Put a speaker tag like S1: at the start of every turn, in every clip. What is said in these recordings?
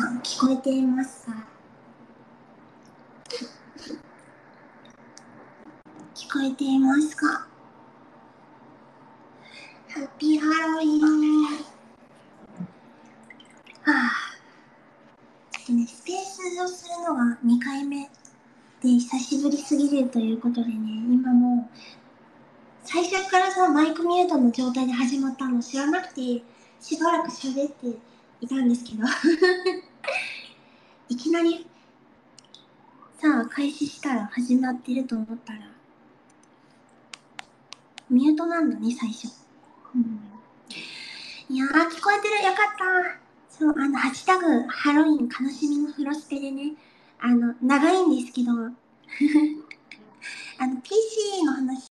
S1: さん聞こえていますか？聞こえていますか？ハッピーハロウィン。ちょっとね、スペースをするのが2回目で久しぶりすぎるということでね、今もう最初からさ、マイクミュートの状態で始まったの知らなくてしばらく喋っていたんですけどいきなりさあ開始したら始まってると思ったらミュートなんだね、最初。いやー、聞こえてる、よかった。そう、ハッシュタグ、ハロウィン悲しみのフロスペでね、長いんですけど、PC の話、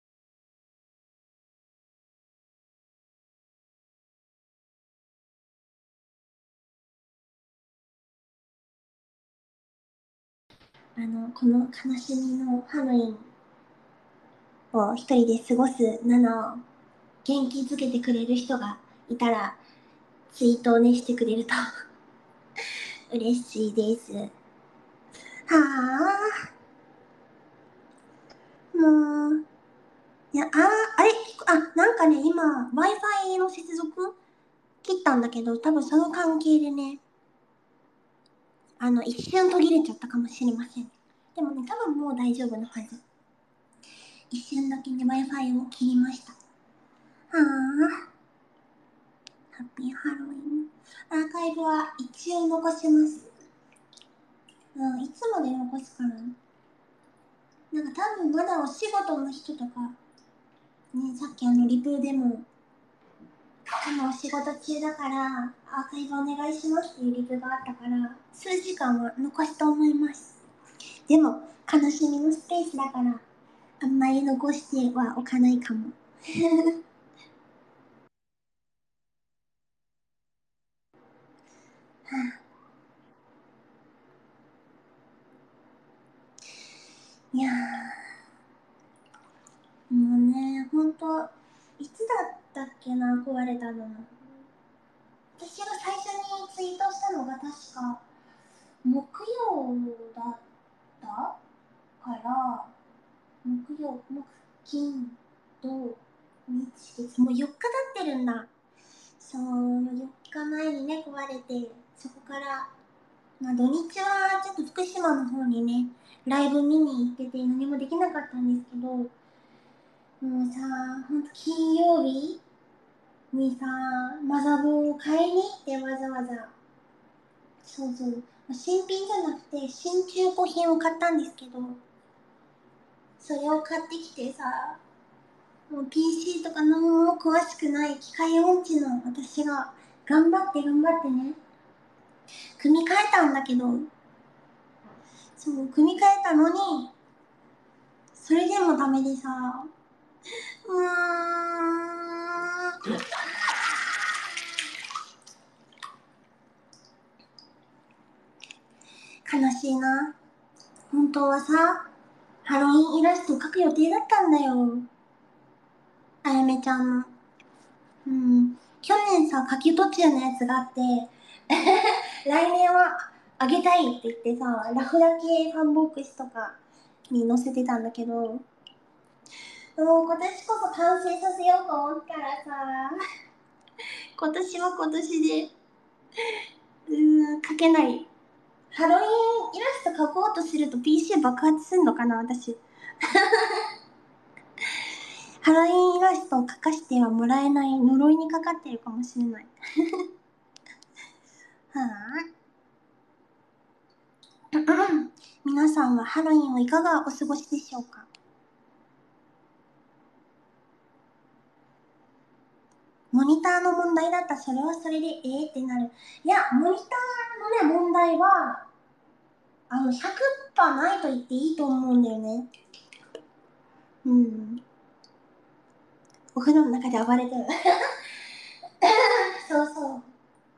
S1: この悲しみのハロウィンを一人で過ごす7を元気づけてくれる人がいたら、ツイートをね、してくれると嬉しいです。はぁ、もう、いや、あれ、なんかね、今、Wi-Fi の接続切ったんだけど、多分その関係でね、一瞬途切れちゃったかもしれません。でもね、多分もう大丈夫なはず。一瞬だけね、Wi-Fi を切りました。はぁ、ハッピーハロウィン。アーカイブは一応残します。いつまで残すかな。なんか多分まだお仕事の人とか、ね、さっきリプでも、今お仕事中だからアーカイブお願いしますっていうリプがあったから、数時間は残すと思います。でも、悲しみのスペースだから、あんまり残してはおかないかも。いやー、もうね、ほんと、いつだったっけな、壊れたの。私が最初にツイートしたのが確か、木曜だったから、金、土、日、月、もう4日経ってるんだ。そう、4日前にね、壊れて、そこから、まあ土日はちょっと福島の方にね、ライブ見に行ってて何もできなかったんですけど、もうさ、ほんと金曜日にさ、マザボを買いに行ってわざわざ。そうそう。新品じゃなくて、新中古品を買ったんですけど、それを買ってきてさ、もう PC とか何も詳しくない機械音痴の私が頑張ってね、組み替えたんだけど、そう、組み替えたのに、それでもダメでさ、悲しいな。本当はさ、ハロウィンイラスト描く予定だったんだよ。あやめちゃんの。去年さ、書き途中のやつがあって、来年はあげたいって言ってさ、ラフだけファンボックスとかに載せてたんだけど、もう今年こそ完成させようと思ったらさ、今年は今年で、書けない。ハロウィンイラスト描こうとすると PC 爆発すんのかな、私。ハロウィンイラストを描かしてはもらえない呪いにかかってるかもしれない。はぁ。皆さんはハロウィンをいかがお過ごしでしょうか？モニターの問題だったらそれはそれでってなる。いや、モニターのね、問題は、100% ないと言っていいと思うんだよね。お風呂の中で暴れてる。そうそう。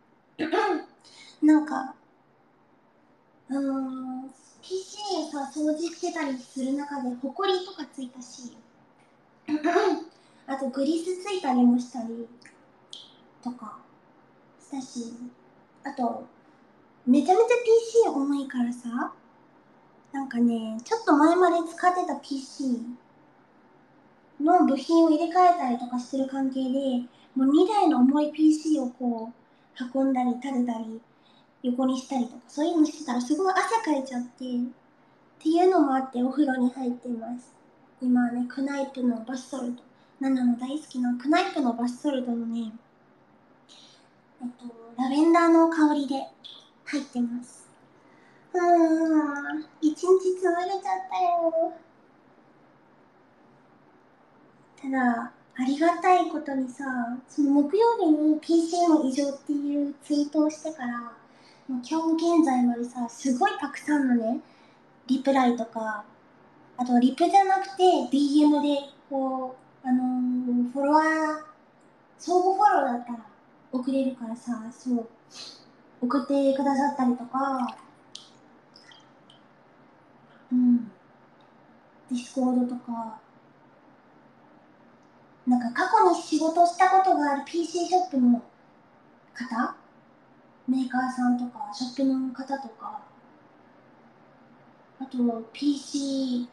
S1: なんか、PC をさ、掃除してたりする中で、ホコリとかついたし、あとグリスついたりもしたりとかしたし、あと、 めちゃめちゃ PC 重いからさ、なんかね、ちょっと前まで使ってた PC の部品を入れ替えたりとかしてる関係で、もう2台の重い PC をこう、運んだり立てたり、横にしたりとか、そういうのしてたらすごい汗かいちゃって、っていうのもあってお風呂に入っています。今はね、クナイプのバスソルト。ナナの大好きなクナイプのバスソルトのね、ラベンダーの香りで入ってます。一日潰れちゃったよ。ただ、ありがたいことにさ、その木曜日に PC の異常っていうツイートをしてから、もう今日現在までさ、すごいたくさんのね、リプライとか、あとリプじゃなくて DM で、こう、フォロワー、相互フォローだったら送れるからさ、そう、送ってくださったりとか、うん、ディスコードとか、なんか過去に仕事したことがある PC ショップの方、メーカーさんとか、ショップの方とか、あと PC、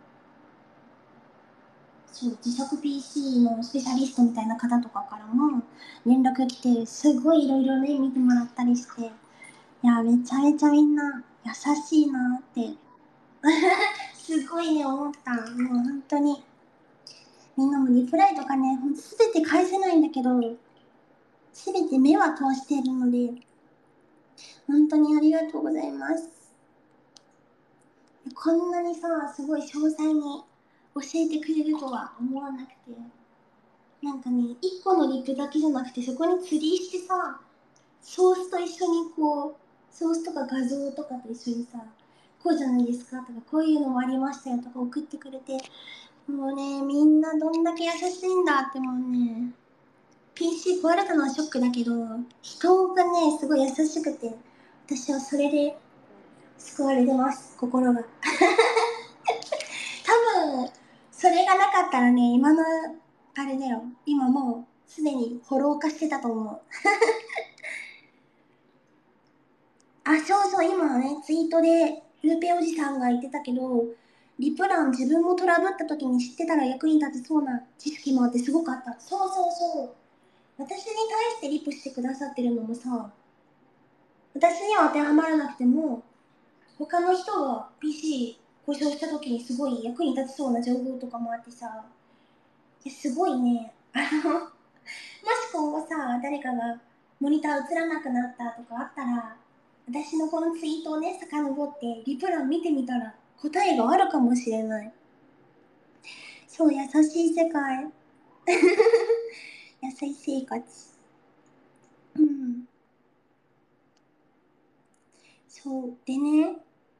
S1: そう、自作 PC のスペシャリストみたいな方とかからも連絡来て、すごいいろいろね、見てもらったりして、いや、めちゃめちゃみんな優しいなってすごいね、思った。もう本当に。みんなもリプライとかね、すべて返せないんだけど、すべて目は通しているので、本当にありがとうございます。こんなにさ、すごい詳細に教えてくれるとは思わなくて、なんかね、1個のリップだけじゃなくて、そこに釣りしてさ、ソースと一緒にこう、ソースとか画像とかと一緒にさ、こうじゃないですかとか、こういうのもありましたよとか送ってくれて、もうね、みんなどんだけ優しいんだってもうね、PC 壊れたのはショックだけど、人がね、すごい優しくて、私はそれで救われてます、心が。多分、それがなかったらね、今の、あれだよ、今もうすでにフォロー化してたと思う。あ、そうそう、今ね、ツイートで、ルーペおじさんが言ってたけど、リプラン自分もトラブった時に知ってたら役に立てそうな知識もあってすごかった。そうそうそう。私に対してリプしてくださってるのもさ、私には当てはまらなくても、他の人が PC 故障した時にすごい役に立ちそうな情報とかもあってさ、すごいね、もし今後さ、誰かがモニター映らなくなったとかあったら、私のこのツイートをね、遡ってリプラン見てみたら答えがあるかもしれない。そう、優しい世界。優しい生活。うん。そう。でね、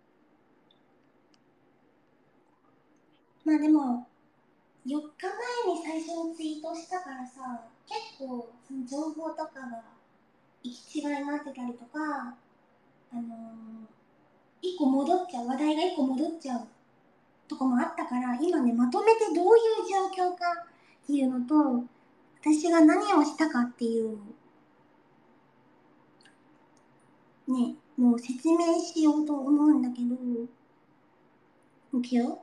S1: まあでも、4日前に最初にツイートしたからさ、結構その情報とかが行き違いになってたりとか、あの一個戻っちゃう、話題が一個戻っちゃうとかもあったから、今ね、まとめてどういう状況かっていうのと、私が何をしたかっていうね、もう説明しようと思うんだけど、いくよ。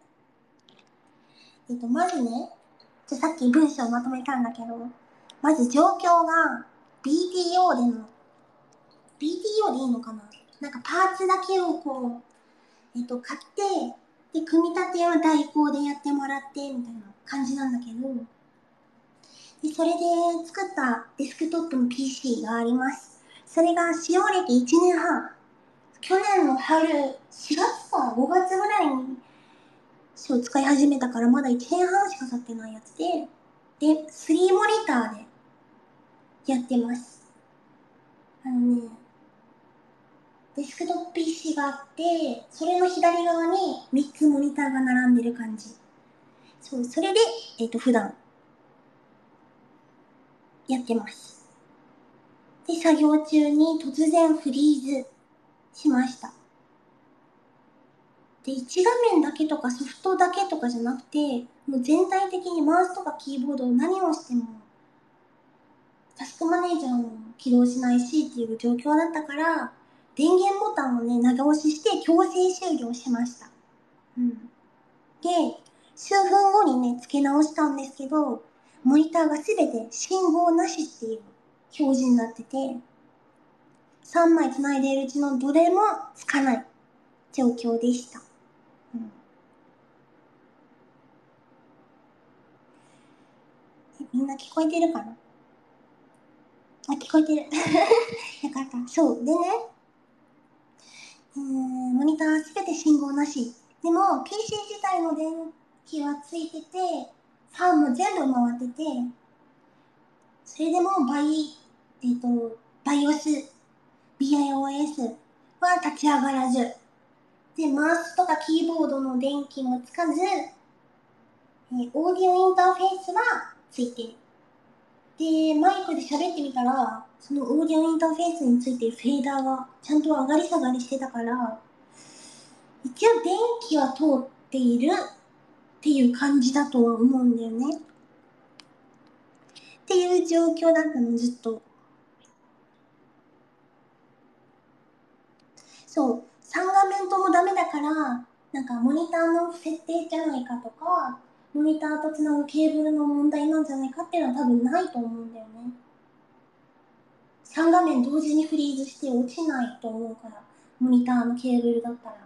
S1: まずね、さっき文章をまとめたんだけど、まず状況が BTO での、BTO でいいのかな、なんかパーツだけをこう、買って、で、組み立ては代行でやってもらって、みたいな感じなんだけど、で、それで作ったデスクトップの PC があります。それが使用歴1年半。去年の春、4月か5月ぐらいにそう使い始めたからまだ1年半しか経ってないやつで、で、3モニターでやってます。あのね、デスクトップ PC があって、それの左側に3つモニターが並んでる感じ。そう、それで、普段やってます。で、作業中に突然フリーズしました。で、1画面だけとかソフトだけとかじゃなくて、もう全体的にマウスとかキーボードを何をしても、タスクマネージャーも起動しないしっていう状況だったから、 電源ボタンをね、長押しして強制終了しました。で、数分後にね、付け直したんですけど、モニターがすべて信号なしっていう表示になってて、3枚繋いでいるうちのどれもつかない状況でした。みんな聞こえてるかな？聞こえてる。よかった。そう。でね、モニターすべて信号なし。でも、PC 自体の電気はついてて、ファンも全部回ってて、それでもBIOS は立ち上がらず、で、マウスとかキーボードの電気もつかず、オーディオインターフェースはついてる。で、マイクで喋ってみたら、そのオーディオインターフェースについてるフェーダーがちゃんと上がり下がりしてたから、一応電気は通っているっていう感じだとは思うんだよね。っていう状況だったの、ずっと。そう、3画面ともダメだから、なんかモニターの設定じゃないかとか、モニターとつなぐケーブルの問題なんじゃないかっていうのは多分ないと思うんだよね。3画面同時にフリーズして落ちないと思うから、モニターのケーブルだったら。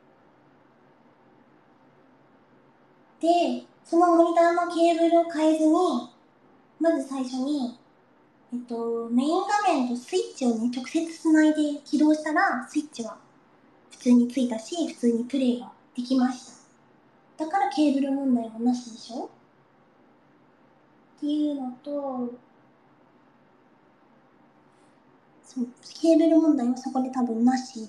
S1: で、そのモニターのケーブルを変えずに、まず最初に、メイン画面とスイッチをね、直接つないで起動したら、スイッチは普通についたし、普通にプレイができました。だからケーブル問題はなしでしょっていうのと、そう、ケーブル問題はそこで多分なし。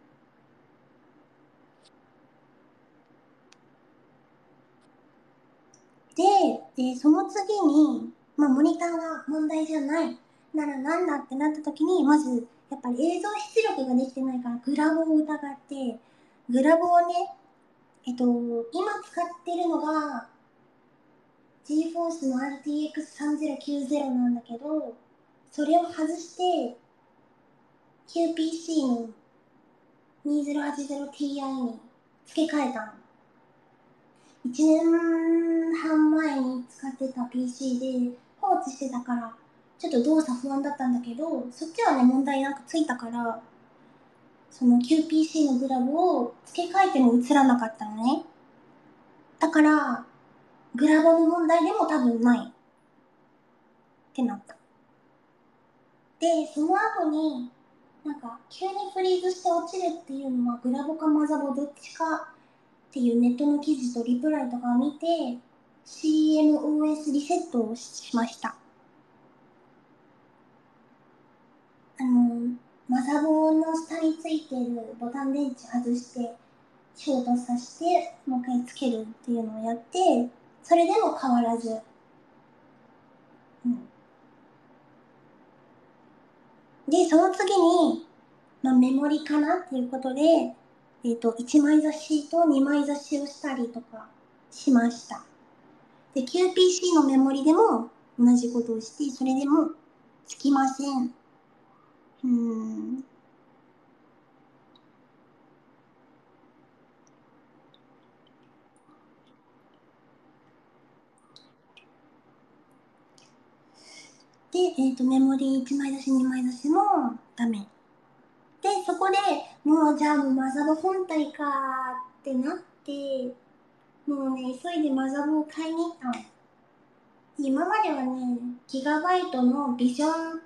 S1: で、その次に、モニターが問題じゃないならなんだってなった時に、まず、やっぱり映像出力ができてないからグラボを疑って、グラボをね、今使ってるのが、GForce の RTX3090 なんだけど、それを外して、QPC の 2080Ti に付け替えたの。1年半前に使ってた PC で放置してたから、ちょっと動作不安だったんだけど、そっちはね、問題なくついたから、その QPC のグラブを付け替えても映らなかったのね。だから、グラボの問題でも多分ないってなった。で、その後に、なんか、急にフリーズして落ちるっていうのは、グラボかマザボどっちかっていうネットの記事とリプライとかを見て、CMOS リセットをしました。マザボの下についてるボタン電池外して、ショートさせて、もう一回つけるっていうのをやって、それでも変わらず。で、その次に、メモリかなっていうことで、1枚差しと2枚差しをしたりとかしました。で、QPC のメモリでも同じことをして、それでもつきません。で、メモリ1枚出し、2枚出しもダメ。で、そこでもうじゃあもうマザボ本体かーってなって、もうね、急いでマザボを買いに行ったの。今まではね、ギガバイトのビジョン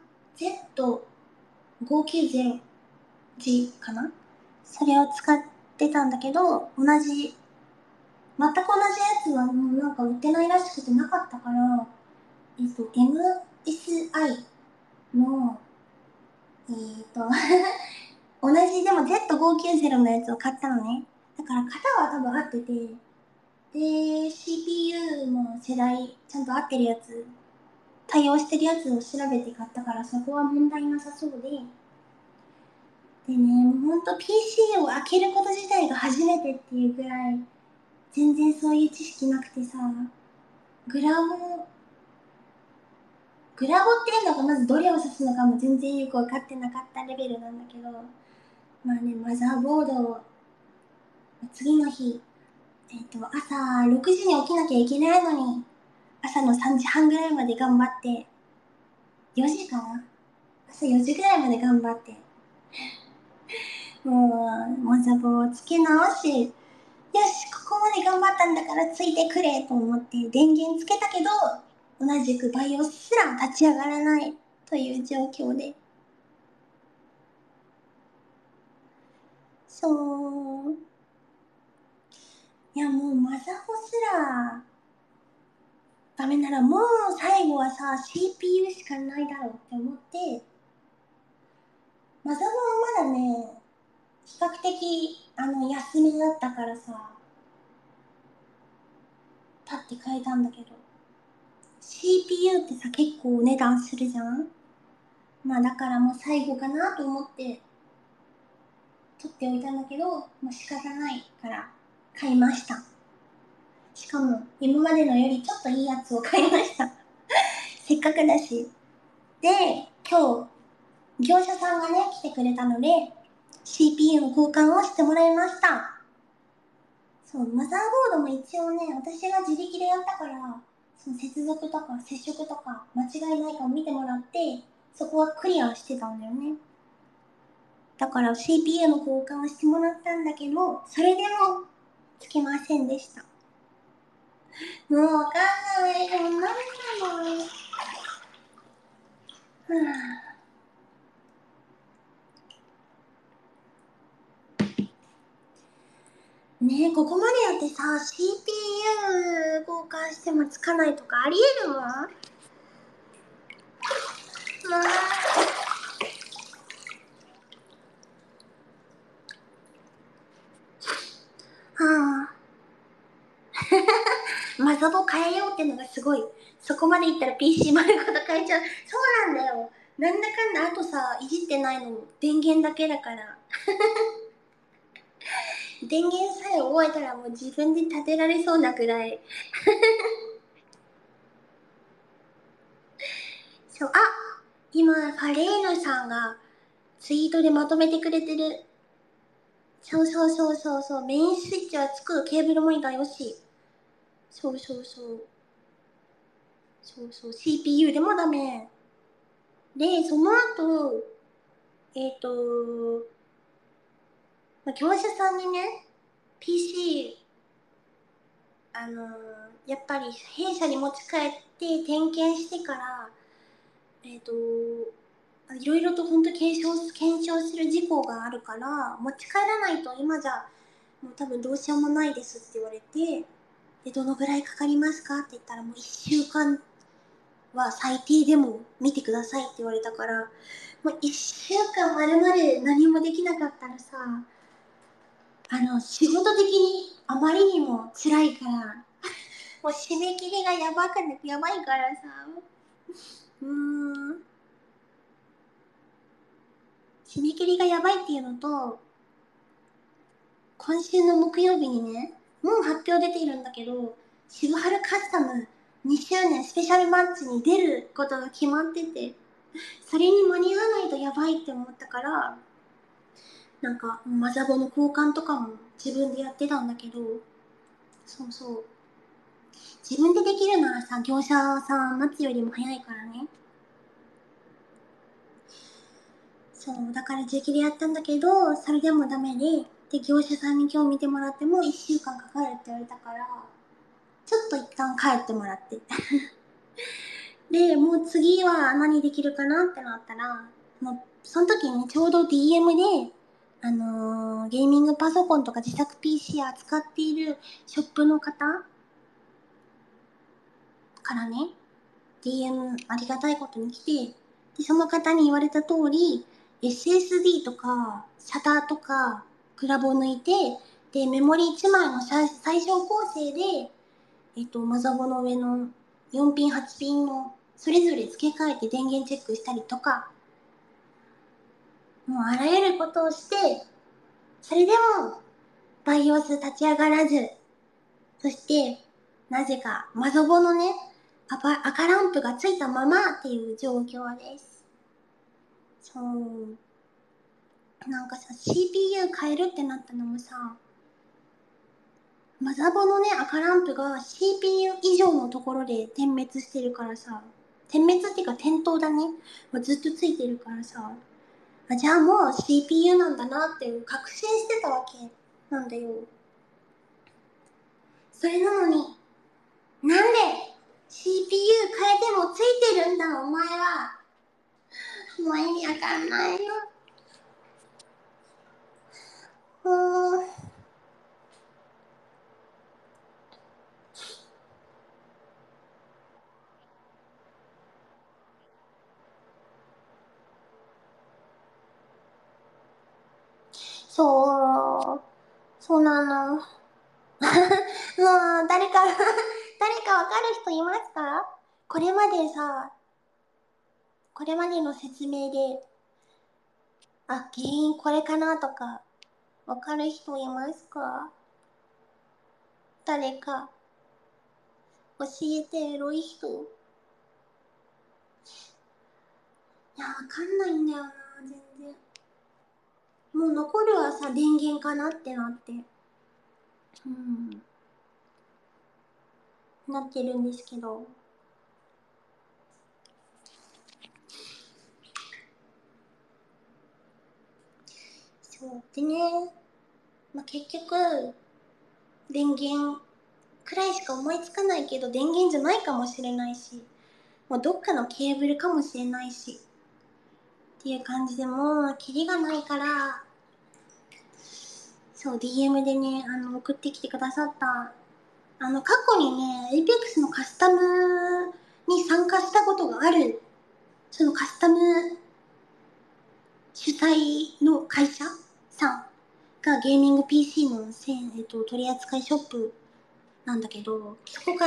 S1: Z590G かな、それを使ってたんだけど、全く同じやつはもうなんか売ってないらしくてなかったから、MSI の、同じでも Z590 のやつを買ったのね。だから型は多分合ってて、で、CPU も世代ちゃんと合ってるやつ、対応してるやつを調べて買ったからそこは問題なさそうで、でね、もうほんと PC を開けること自体が初めてっていうぐらい、全然そういう知識なくてさ、グラボ、グラボっていうのがまずどれを指すのかも全然よく分かってなかったレベルなんだけど、 まあね、マザーボードを次の日、朝6時に起きなきゃいけないのに、朝の3時半ぐらいまで頑張って、4時かな、朝4時ぐらいまで頑張って、もう、マザボをつけ直し、よし、ここまで頑張ったんだからついてくれと思って電源つけたけど、同じくバイオスすら立ち上がらないという状況で。そう。いや、もうマザコすらダメならもう最後はさ、CPU しかないだろうって思って、マザコはまだね、比較的休みだったからさ、パッて変えたんだけど、CPU ってさ、結構お値段するじゃん。まあだからもう最後かなと思って取っておいたんだけど、もう仕方ないから買いました。しかも今までのよりちょっといいやつを買いました。せっかくだし。で、今日業者さんがね来てくれたので CPU の交換をしてもらいました。そう、マザーボードも一応ね、私が自力でやったから、その接続とか接触とか間違いないかを見てもらって、そこはクリアしてたんだよね。だから CPU の交換をしてもらったんだけど、それでもつきませんでした。もうわかんない。でもなんだろう。ねえ、ここまでやってさ、CPU 交換してもつかないとかありえるの？はあ。マザボ変えようってのがすごい。そこまでいったら PC 丸ごと変えちゃう。そうなんだよ。なんだかんだあとさ、いじってないの電源だけだから。電源さえ覚えたらもう自分で立てられそうなくらい。そう、あ、今、ファレーヌさんがツイートでまとめてくれてる。そうそうそうそうそう、メインスイッチはつく、ケーブルモニターよし。そうそうそう。そうそう、CPU でもダメ。で、その後、えっ、と、業者さんにね、PC、やっぱり弊社に持ち帰って点検してから、いろいろと本当検証する事項があるから、持ち帰らないと今じゃ、もう多分どうしようもないですって言われて、で、どのぐらいかかりますかって言ったら、もう1週間は最低でも見てくださいって言われたから、もう1週間まるまる何もできなかったらさ、仕事的にあまりにも辛いから、もう締め切りがやばいからさ、締め切りがやばいっていうのと、今週の木曜日にね、もう発表出ているんだけど、渋春カスタム2周年スペシャルマッチに出ることが決まってて、それに間に合わないとやばいって思ったから、なんかマザボの交換とかも自分でやってたんだけど、そうそう。自分でできるならさ、業者さん待つよりも早いからね。そう、だから自力でやったんだけど、それでもダメで、業者さんに今日見てもらっても1週間かかるって言われたから、ちょっと一旦帰ってもらって。で、もう次は何できるかなってなったら、もうその時にちょうど DM で、ゲーミングパソコンとか自作 PC 扱っているショップの方からね、DM ありがたいことに来て、で、その方に言われた通り、SSD とか、SATA とか、クラボを抜いて、で、メモリ1枚の最小構成で、マザボの上の4ピン、8ピンをそれぞれ付け替えて電源チェックしたりとか、もうあらゆることをして、それでも、バイオス立ち上がらず、そして、なぜか、マザボのね、赤ランプがついたままっていう状況です。そう。 なんかさ、CPU 変えるってなったのもさ、マザボのね、赤ランプが CPU 以上のところで点滅してるからさ、点滅っていうか点灯だね。ずっとついてるからさ、じゃあもう CPU なんだなっていう確信してたわけなんだよ。それなのに、なんで CPU 変えてもついてるんだお前は。もう意味わかんないよ。そう、そうなの。もう誰か誰かわかる人いますか？これまでさ、これまでの説明で、原因これかなとか、わかる人いますか？誰か、教えて、エロい人。いや、わかんないんだよな、全然。もう残るはさ、電源かなってなって。なってるんですけど。そう。でね、結局、電源くらいしか思いつかないけど、電源じゃないかもしれないし、どっかのケーブルかもしれないし、っていう感じでもう、キリがないから、そう、DM でね、送ってきてくださった、過去にね、APEX のカスタムに参加したことがある、そのカスタム主催の会社さんがゲーミング PC の取扱いショップなんだけど、そこから、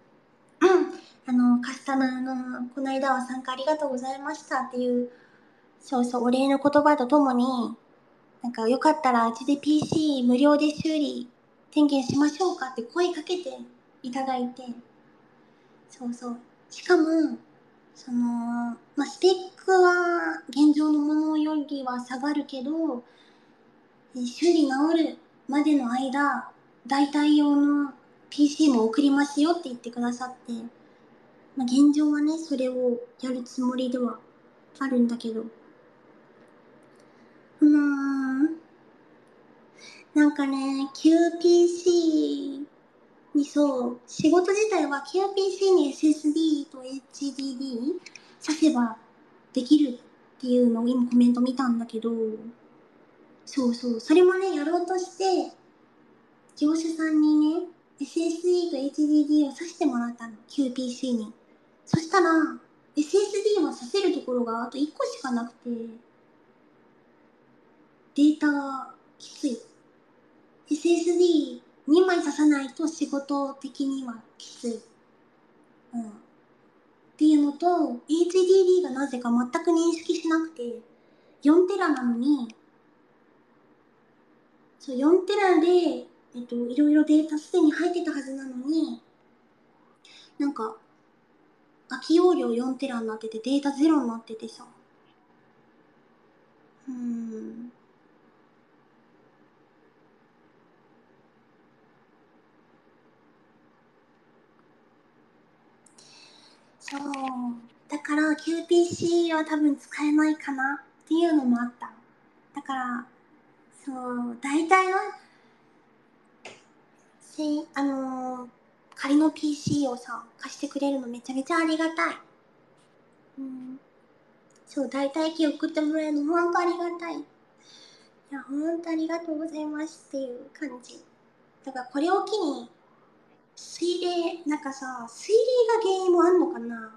S1: カスタムの、この間は参加ありがとうございましたっていう、そうそう、お礼の言葉とともに、なんかよかったらうちで PC 無料で修理点検しましょうかって声かけていただいて、そうそう。しかも、スペックは現状のものよりは下がるけど、修理治るまでの間、代替用の PC も送りますよって言ってくださって、現状はね、それをやるつもりではあるんだけど、なんかね、QPC にそう、仕事自体は QPC に SSD と HDD 挿せばできるっていうのを今コメント見たんだけど、そうそう、それもね、やろうとして、業者さんにね、SSD と HDD を挿してもらったの、QPC に。そしたら、SSD は挿せるところがあと1個しかなくて、データがきつい。SSD2 枚挿さないと仕事的にはきつい。っていうのと、HDD がなぜか全く認識しなくて、4テラなのに、そう、4テラで、いろいろデータすでに入ってたはずなのに、なんか、空き容量4テラになってて、データゼロになっててさ。そう。だから QPC は多分使えないかなっていうのもあった。だから、そう、大体は、仮の PC をさ、貸してくれるのめちゃめちゃありがたい。そう、大体機送ってもらえるのほんとありがたい。いや、ほんとありがとうございますっていう感じ。だからこれを機に、水冷、なんかさ、水冷が原因もあんのかな？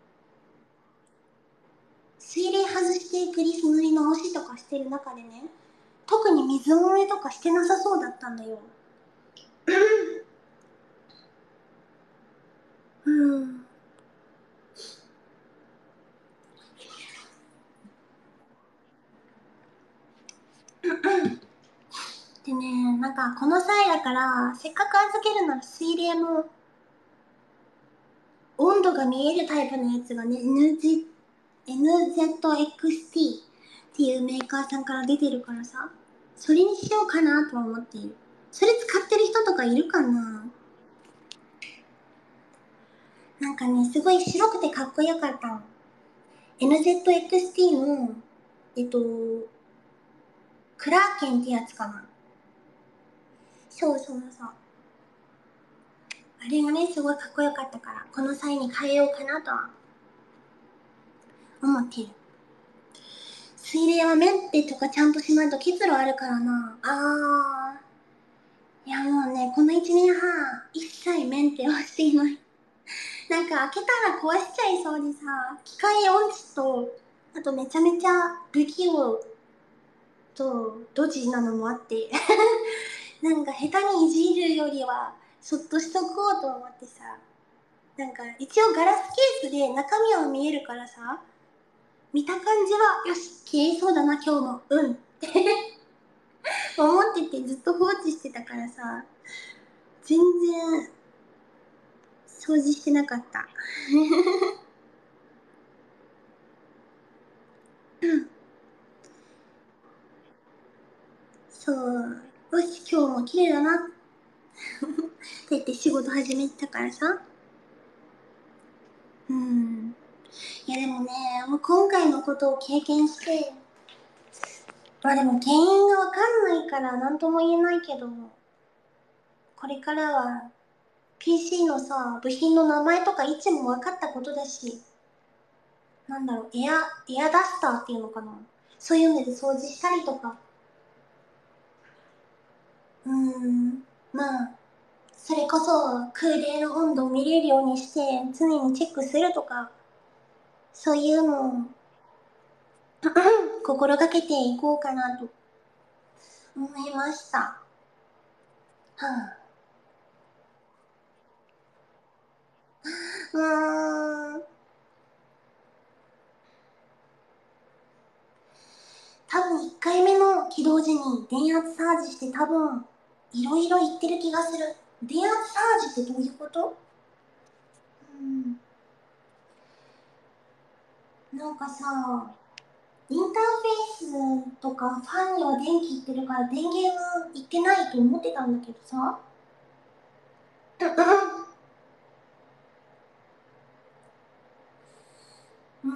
S1: 水冷外してグリス塗り直しとかしてる中でね、特に水漏れとかしてなさそうだったんだよ。うん。でね、なんかこの際だから、せっかく預けるなら水冷も温度が見えるタイプのやつがね、NZXT ってていうメーカーさんから出てるからさ、それにしようかなとは思っている。それ使ってる人とかいるかな。なんかね、すごい白くてかっこよかったの。NZXT の、クラーケンってやつかな。そうそうそう。あれがね、すごいかっこよかったから、この際に変えようかなとは思っている。水冷はメンテとかちゃんとしないと結露あるからな。いやもうね、この1年半、一切メンテをしていない。なんか開けたら壊しちゃいそうでさ、機械音痴と、あとめちゃめちゃ不器用とドジなのもあってなんか下手にいじるよりはそっとしとこうと思ってさ、なんか一応ガラスケースで中身は見えるからさ、見た感じはよし消えそうだな今日もって思っててずっと放置してたからさ、全然掃除してなかったそう、よし今日も綺麗だなって言って仕事始めたからさ。いやでもね、もう今回のことを経験して、まあでも原因がわかんないから何とも言えないけど、これからは PC のさ、部品の名前とか位置も分かったことだし、なんだろう、エアダスターっていうのかな。そういうので掃除したりとか、まあ、それこそ空冷の温度を見れるようにして常にチェックするとか、そういうのを心がけていこうかなと思いました。はあ、多分1回目の起動時に電圧サージして多分いろいろ言ってる気がする。電圧サージってどういうこと？なんかさ、インターフェースとかファンには電気いってるから電源はいってないと思ってたんだけどさ。うん。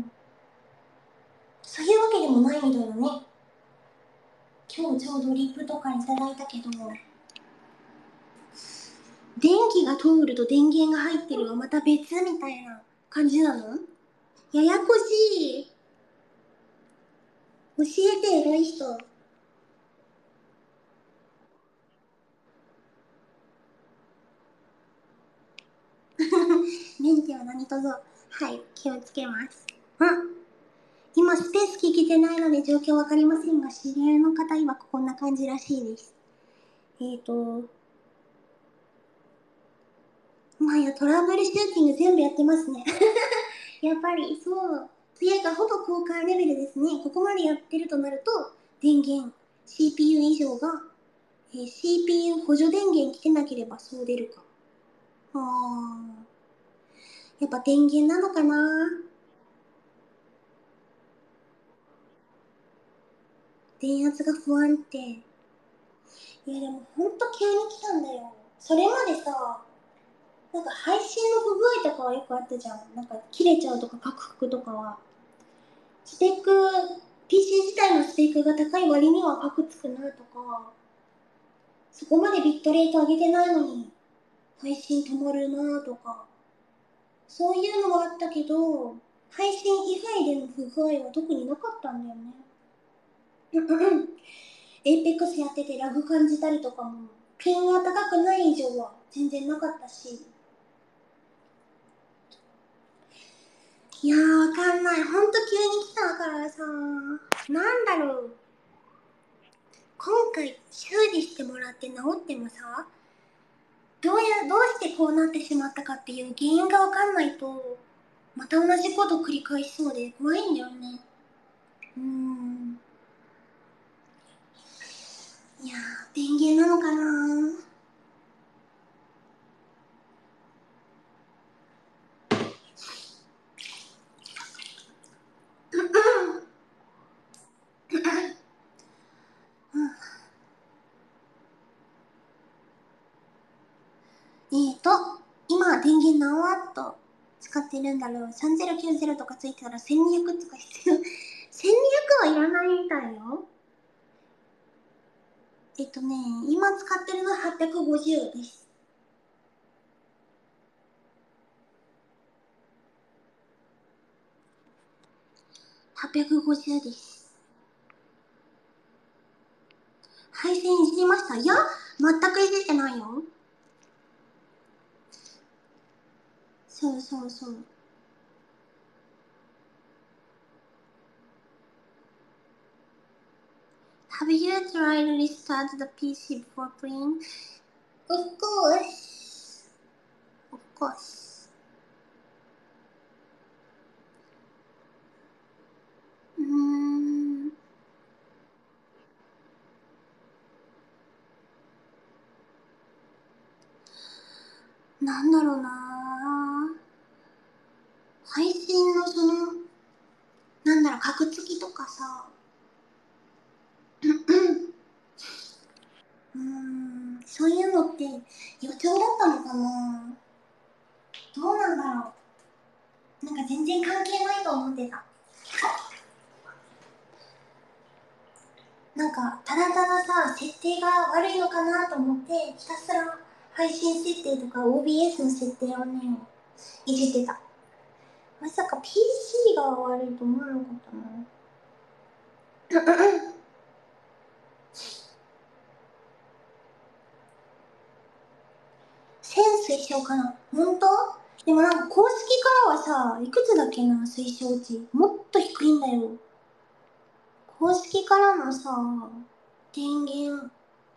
S1: そういうわけでもないみたいだね。今日ちょうどリップとかいただいたけど、電気が通ると電源が入ってるはまた別みたいな感じなの？ややこしい。教えて、偉い人。メンテは何卒、はい、気をつけます。今スペース聞けてないので状況わかりませんが、知り合いの方曰くこんな感じらしいです。まあやトラブルシューティング全部やってますね。やっぱりそう。というかほぼ交換レベルですね。ここまでやってるとなると、電源、CPU 以上が、CPU 補助電源来てなければそう出るか。やっぱ電源なのかな。電圧が不安定。いやでもほんと急に来たんだよ。それまでさ、なんか配信の不具合とかはよくあったじゃん。なんか切れちゃうとかカクカクとかは。スペック、PC 自体のスペックが高い割にはカクつくなとか、そこまでビットレート上げてないのに配信止まるなとか、そういうのはあったけど、配信以外での不具合は特になかったんだよね。エイペックスやっててラグ感じたりとかも、ピンが高くない以上は全然なかったし。いやー、わかんない。ほんと急に来たからさ、なんだろう。今回修理してもらって治ってもさ、どうしてこうなってしまったかっていう原因がわかんないと、また同じこと繰り返しそうで怖いんだよね。いやー、電源なのかな。 電源何ワット使ってるんだろう。3090とかついてたら1200とか必要。1200はいらないみたいよ。今使ってるのは850です。850です。配線いじりました？いや、全くいじってないよ。そうそうそう。Have you tried to restart the PC before playing? Of course. Of course. うーん。なんだろうなぁ。配信の格付きとかさ。そういうのって予兆だったのかな。どうなんだろう。なんか全然関係ないと思ってた。なんかただたださ、設定が悪いのかなと思ってひたすら配信設定とか OBS の設定をね、いじってた。まさか PC が悪いと思わなかったな。1000推奨かな。ほんと？でもなんか公式からはさ、いくつだっけな、推奨値。もっと低いんだよ。公式からのさ、電源、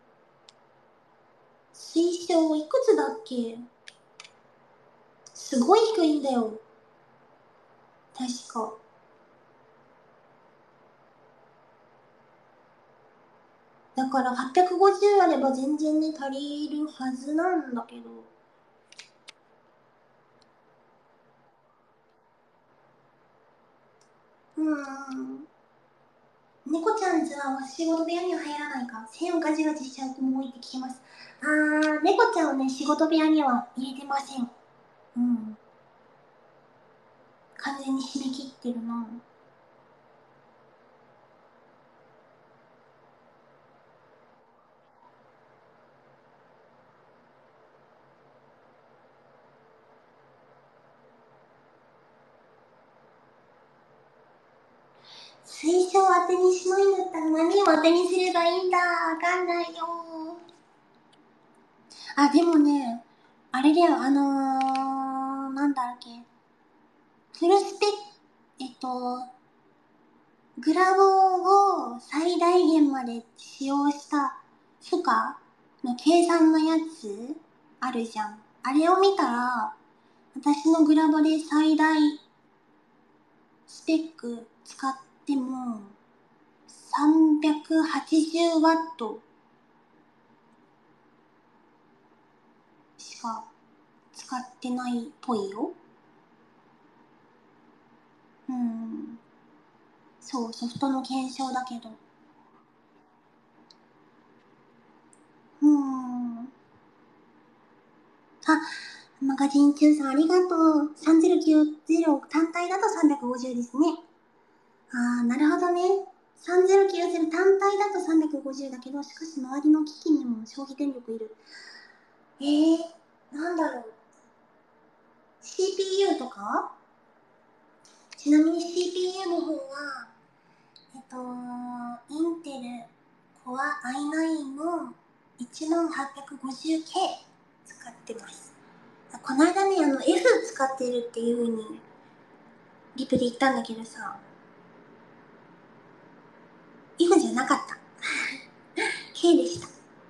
S1: 推奨いくつだっけ？すごい低いんだよ。確か。だから850あれば全然ね、足りるはずなんだけど。猫ちゃんじゃ仕事部屋には入らないか。線をガジガジしちゃうともういって聞きます。猫ちゃんをね、仕事部屋には入れてません。うん。完全に締め切ってるな。水晶を当てにしないんだったら何を当てにすればいいんだ。わかんないよ。でもね、あれだよ、なんだっけ。フルスペック、グラボを最大限まで使用した負荷の計算のやつあるじゃん。あれを見たら、私のグラボで最大スペック使っても380ワットしか使ってないっぽいよ。うん。そう、ソフトの検証だけど。あ、マガジン中さんありがとう。3090単体だと350ですね。なるほどね。3090単体だと350だけど、しかし周りの機器にも消費電力いる。なんだろう。CPU とか？ちなみに CPU の方は、インテル Core i9 の 1850K 使ってます。この間ね、F 使ってるっていう風にリプで言ったんだけどさ、F じゃなかった。K でした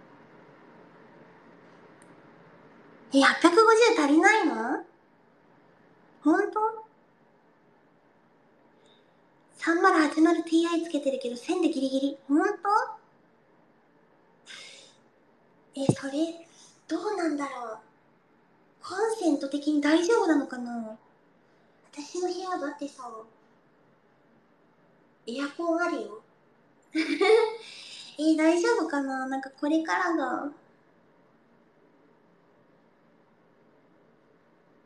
S1: 。850足りないの？ほんと？ 3080Ti つけてるけど1000でギリギリ。ほんと？それ、どうなんだろう。コンセント的に大丈夫なのかな？私の部屋だってさ、エアコンあるよ。大丈夫かな？なんかこれからが。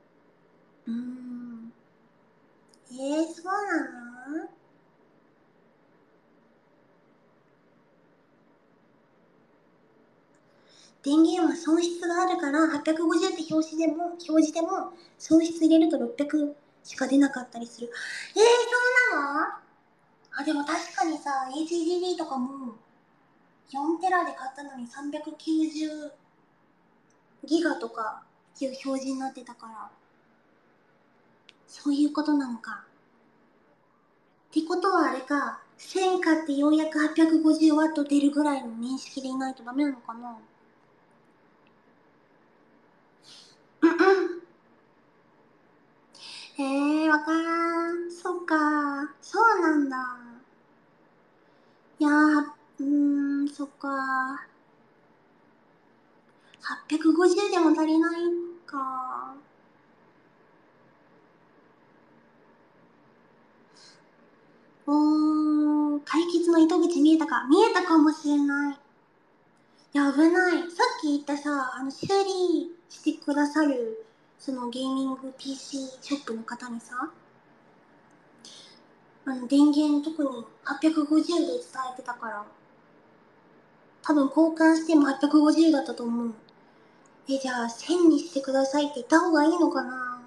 S1: そうなの？電源は損失があるから850って表示でも損失入れると600しか出なかったりする。そうなの？あ、でも確かにさ、HDD とかも4テラで買ったのに390ギガとかいう表示になってたから、そういうことなのか。ってことはあれか、1000買ってようやく 850W 出るぐらいの認識でいないとダメなのかな。わからん。そっか。そうなんだ。いやそっか。850でも足りないか。解決の糸口見えたか。見えたかもしれない。いや、危ない。さっき言ったさ、修理してくださる、そのゲーミング PC ショップの方にさ、電源特に850で伝えてたから、多分交換しても850だったと思う。じゃあ1000にしてくださいって言った方がいいのかな。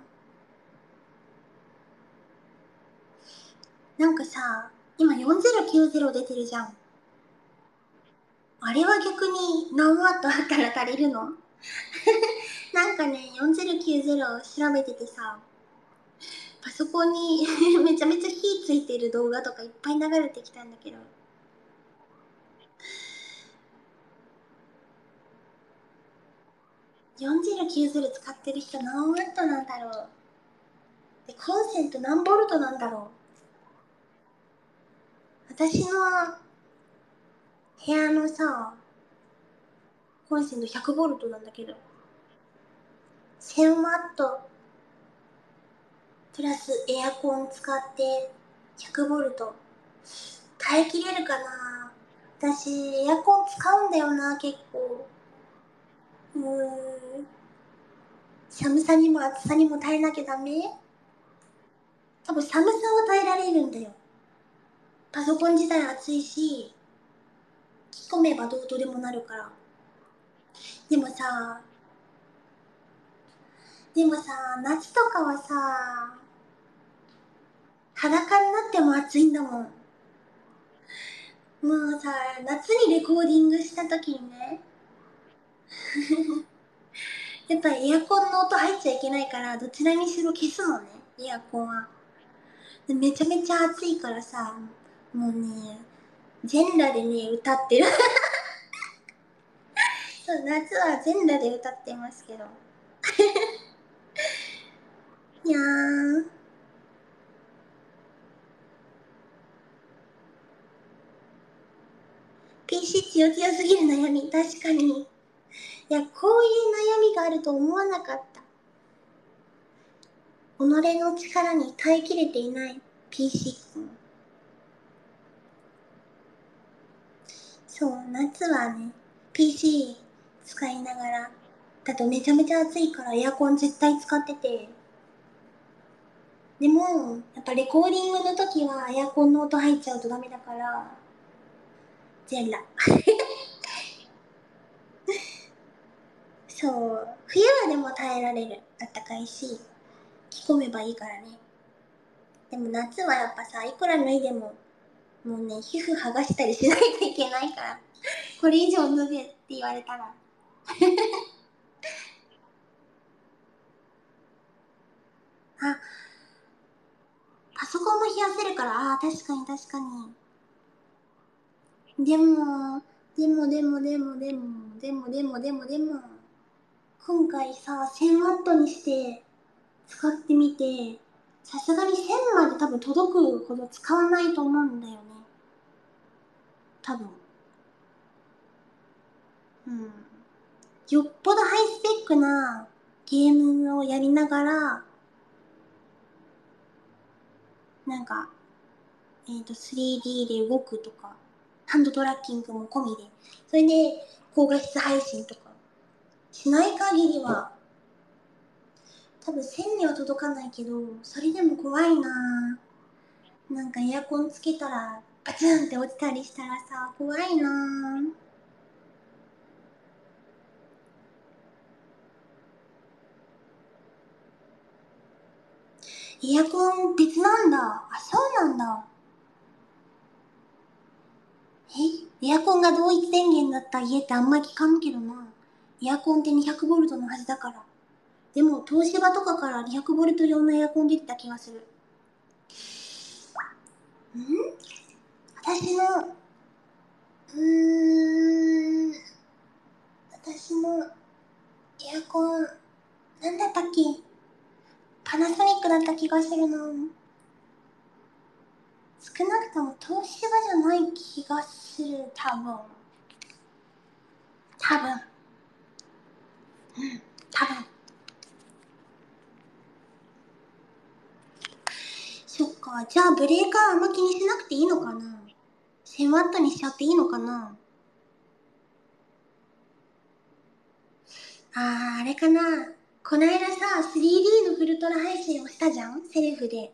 S1: なんかさ、今4090出てるじゃん。あれは逆に何ワットあったら足りるの？なんかね、4090を調べててさ、パソコンにめちゃめちゃ火ついてる動画とかいっぱい流れてきたんだけど、4090使ってる人何ワットなんだろう。で、コンセント何ボルトなんだろう。私の部屋のさ、コンセント100ボルトなんだけど、1000ワットプラスエアコン使って100ボルト。耐えきれるかな。私、エアコン使うんだよな、結構。うーん。寒さにも暑さにも耐えなきゃダメ？多分寒さは耐えられるんだよ。パソコン自体暑いし、着込めばどうとでもなるから。でもさ、夏とかはさ、裸になっても暑いんだもん。もうさ、夏にレコーディングした時にね、やっぱりエアコンの音入っちゃいけないから、どちらにしろ消すのね、エアコンは。でめちゃめちゃ暑いからさ、もうね、全裸でね、歌ってる。そう、夏は全裸で歌ってますけど。いやー、PC 強強すぎる悩み、確かに。いや、こういう悩みがあると思わなかった。己の力に耐えきれていない PC。そう、夏はね、PC 使いながら、だとめちゃめちゃ暑いからエアコン絶対使ってて、でも、やっぱレコーディングの時はエアコンの音入っちゃうとダメだから、全裸。そう、冬はでも耐えられる。あったかいし、着込めばいいからね。でも夏はやっぱさ、いくら脱いでも、もうね、皮膚剥がしたりしないといけないから、これ以上脱げって言われたら。あ、パソコンも冷やせるから、確かに確かに。でも、でも、今回さ、1000ワットにして使ってみて、さすがに1000まで多分届くほど使わないと思うんだよね。多分。うん。よっぽどハイスペックなゲームをやりながら、なんか、3D で動くとか、ハンドトラッキングも込みで、それで高画質配信とかしない限りは多分1000には届かないけど、それでも怖いな。なんかエアコンつけたらバツンって落ちたりしたらさ、怖いな。エアコン別なんだ。あ、そうなんだ。エアコンが同一電源だった家ってあんま聞かんけどな。エアコンって200ボルトのはずだから。でも東芝とかから200ボルト用のエアコン出てた気がする。私の、うーん、私のエアコン、なんだったっけ？パナソニックだった気がするな。少なくとも東芝じゃない気がする、多分。多分。多分。そっか。じゃあブレーカーあんま気にしなくていいのかな？ 1000 ワットにしちゃっていいのかな？あれかな。こないださ、3D のフルトラ配信をしたじゃん？セルフで。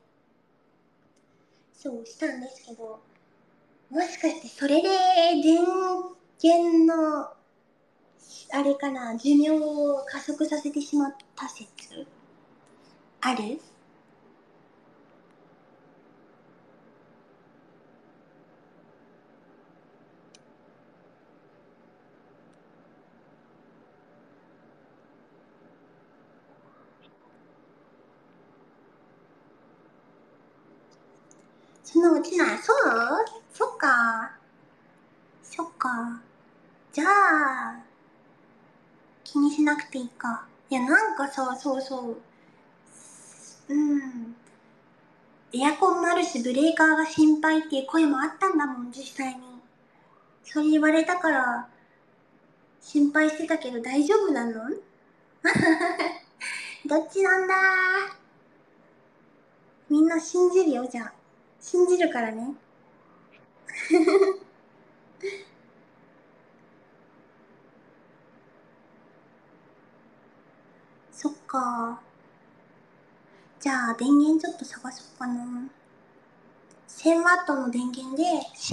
S1: そう、したんですけど、もしかしてそれで電源の、あれかな、寿命を加速させてしまった説ある？そんな落ちない。そう？そっか。そっか。じゃあ、気にしなくていいか。いや、なんかさ、そうそう。うん。エアコンもあるし、ブレーカーが心配っていう声もあったんだもん、実際に。それ言われたから、心配してたけど大丈夫なの？どっちなんだ？みんな信じるよ、じゃあ。信じるからね。そっか。じゃあ、電源ちょっと探そうかな。1000ワットの電源で、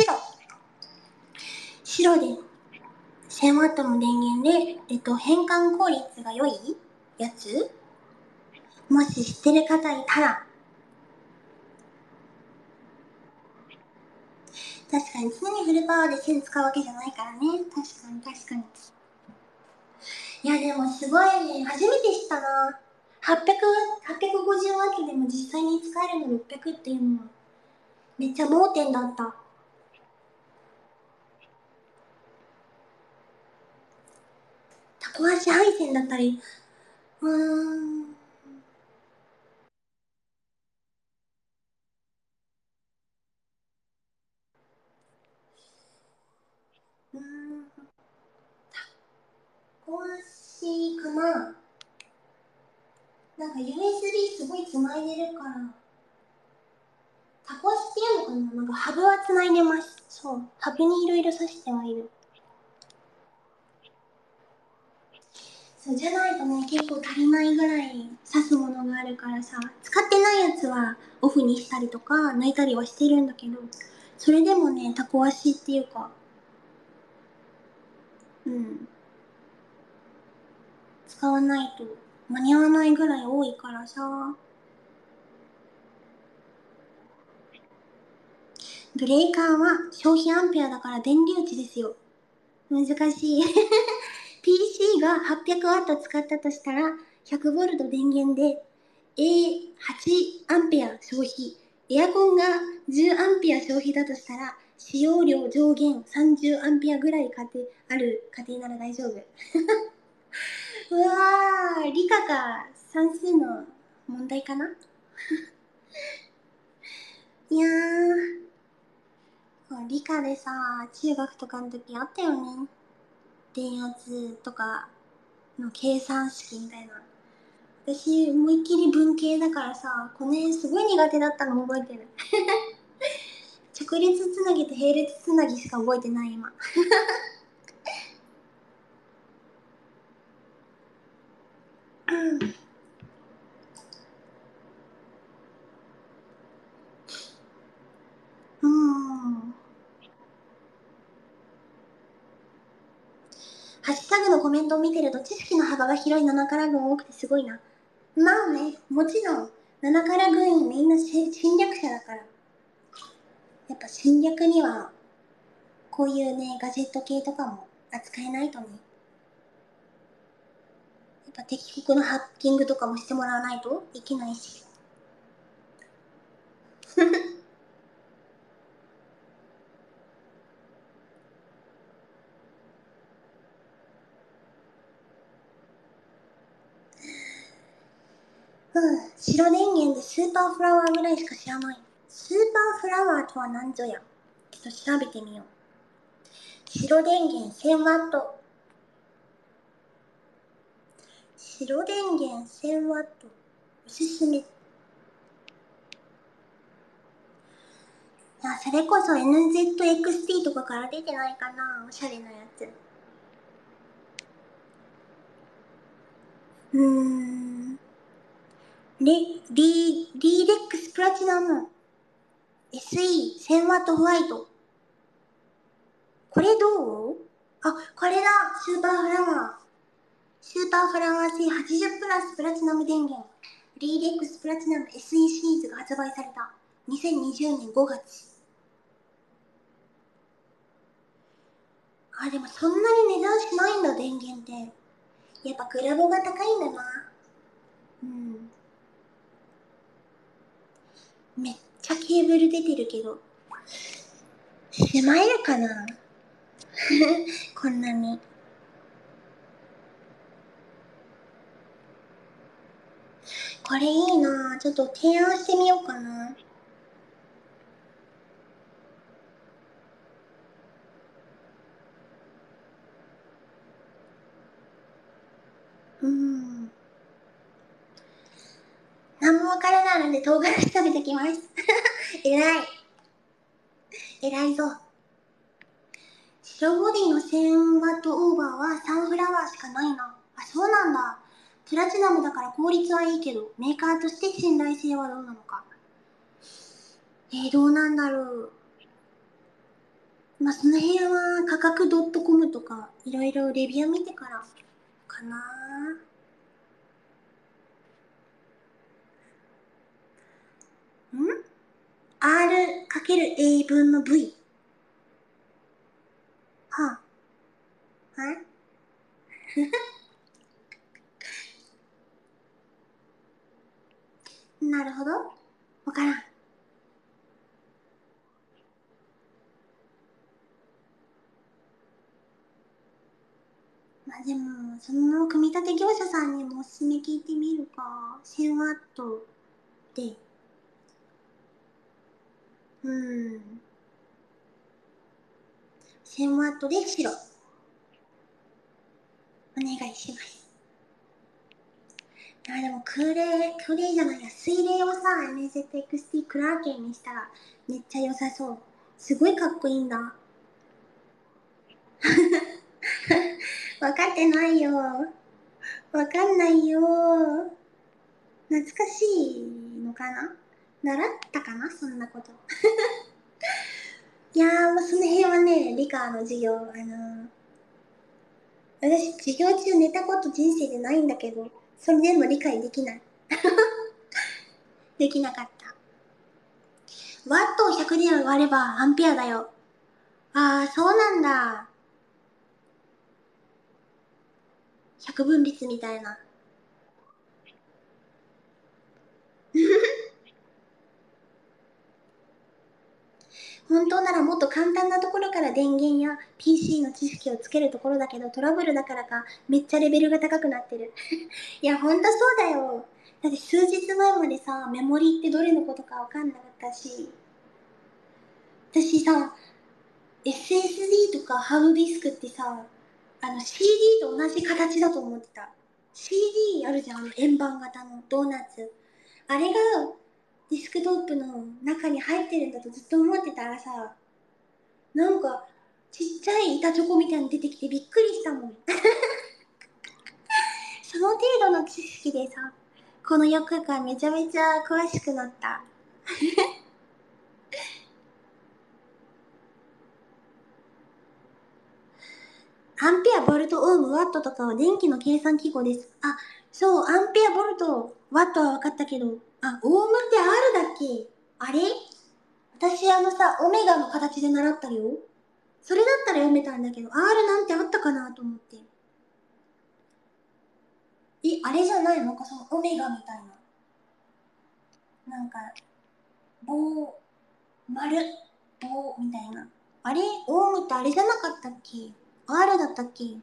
S1: 白で、1000ワットの電源で、変換効率が良いやつもし知ってる方いたら、確かに常にフルパワーで線使うわけじゃないからね。確かに確かに。いやでもすごいね、初めて知ったな。850ワットでも実際に使えるの600っていうのはめっちゃ盲点だった。タコ足配線だったり、うーん、うーん、タコ足かな。なんか USB すごい繋いでるから、タコ足っていうのかな。なんかハブは繋いでます。そう、ハブにいろいろ挿してはいる。そうじゃないとね、結構足りないぐらい刺すものがあるからさ、使ってないやつはオフにしたりとか抜いたりはしてるんだけど、それでもね、タコ足っていうか、うん、使わないと間に合わないぐらい多いからさ、ブレーカーは消費アンペアだから電流値ですよ。難しい。PC が 800W 使ったとしたら 100V 電源で 8アンペア消費。エアコンが10アンペア消費だとしたら使用量上限30アンペアぐらいある家庭なら大丈夫。うわー、理科か算数の問題かな。いやー、理科でさ、中学とかの時あったよね。電圧とかの計算式みたいな。私、思いっきり文系だからさ、この辺すごい苦手だったの覚えてる。直列つなぎと並列つなぎしか覚えてない今。 ハッシュタグのコメントを見てると知識の幅が広い7から軍多くてすごいな。まあね、もちろん7から軍員みんな侵略者だから。やっぱ侵略にはこういうね、ガジェット系とかも扱えないとね。やっぱ敵国のハッキングとかもしてもらわないといけないし。白電源でスーパーフラワーぐらいしか知らない。スーパーフラワーとは何ぞや。ちょっと調べてみよう。白電源 1000W。白電源 1000W。おすすめ。それこそ NZXT とかから出てないかな、おしゃれなやつ。リーデックスプラチナム SE1000W ホワイト。これどう？これだ、スーパーフラワー。スーパーフラワー製80プラスプラチナム電源。リーデックスプラチナム SE シリーズが発売された。2020年5月。でもそんなに値段しないんだ、電源って。やっぱクラボが高いんだな。めっちゃケーブル出てるけど。しまえるかなこんなに。これいいな、ちょっと提案してみようかな。何もわからないので唐辛子食べてきます。偉い。偉いぞ。白ボディの 1000W オーバーはサンフラワーしかないな。そうなんだ。プラチナムだから効率はいいけど、メーカーとして信頼性はどうなのか。どうなんだろう。その辺は価格 .com とかいろいろレビュー見てからかな。R×A 分の V。はあ、なるほど。わからん。でも、その組み立て業者さんにもおすすめ聞いてみるか。1000W で。1000W で白。お願いします。でも空冷じゃないや、水冷をさ、NZXT クラーケンにしたらめっちゃ良さそう。すごいかっこいいんだ。わかってないよ。わかんないよ。懐かしいのかな？習ったかな、そんなこと。いやー、もうその辺はね、理科の授業、私、授業中寝たこと人生でないんだけど、それ全部理解できない。できなかった。ワットを100で割ればアンペアだよ。そうなんだ。百分率みたいな。本当ならもっと簡単なところから電源や PC の知識をつけるところだけど、トラブルだからかめっちゃレベルが高くなってる。いや、ほんとそうだよ。だって数日前までさ、メモリってどれのことかわかんなかったし、私さ、SSD とかハードディスクってさ、CD と同じ形だと思ってた。CD あるじゃん、円盤型のドーナツ。あれがディスクトップの中に入ってるんだとずっと思ってたらさ、なんかちっちゃい板チョコみたいに出てきてびっくりしたもん。その程度の知識でさ、この4日間めちゃめちゃ詳しくなった。 アンペア、ボルト、オーム、ワットとかは電気の計算記号です。あ、そう、アンペア、ボルト、ワットは分かったけど、あ、オームって R だっけ？あれ？私オメガの形で習ったよ。それだったら読めたんだけど、R なんてあったかなと思って。あれじゃないの？そのオメガみたいな。なんか、棒、丸、棒みたいな。あれ？オウムってあれじゃなかったっけ？ R だったっけ？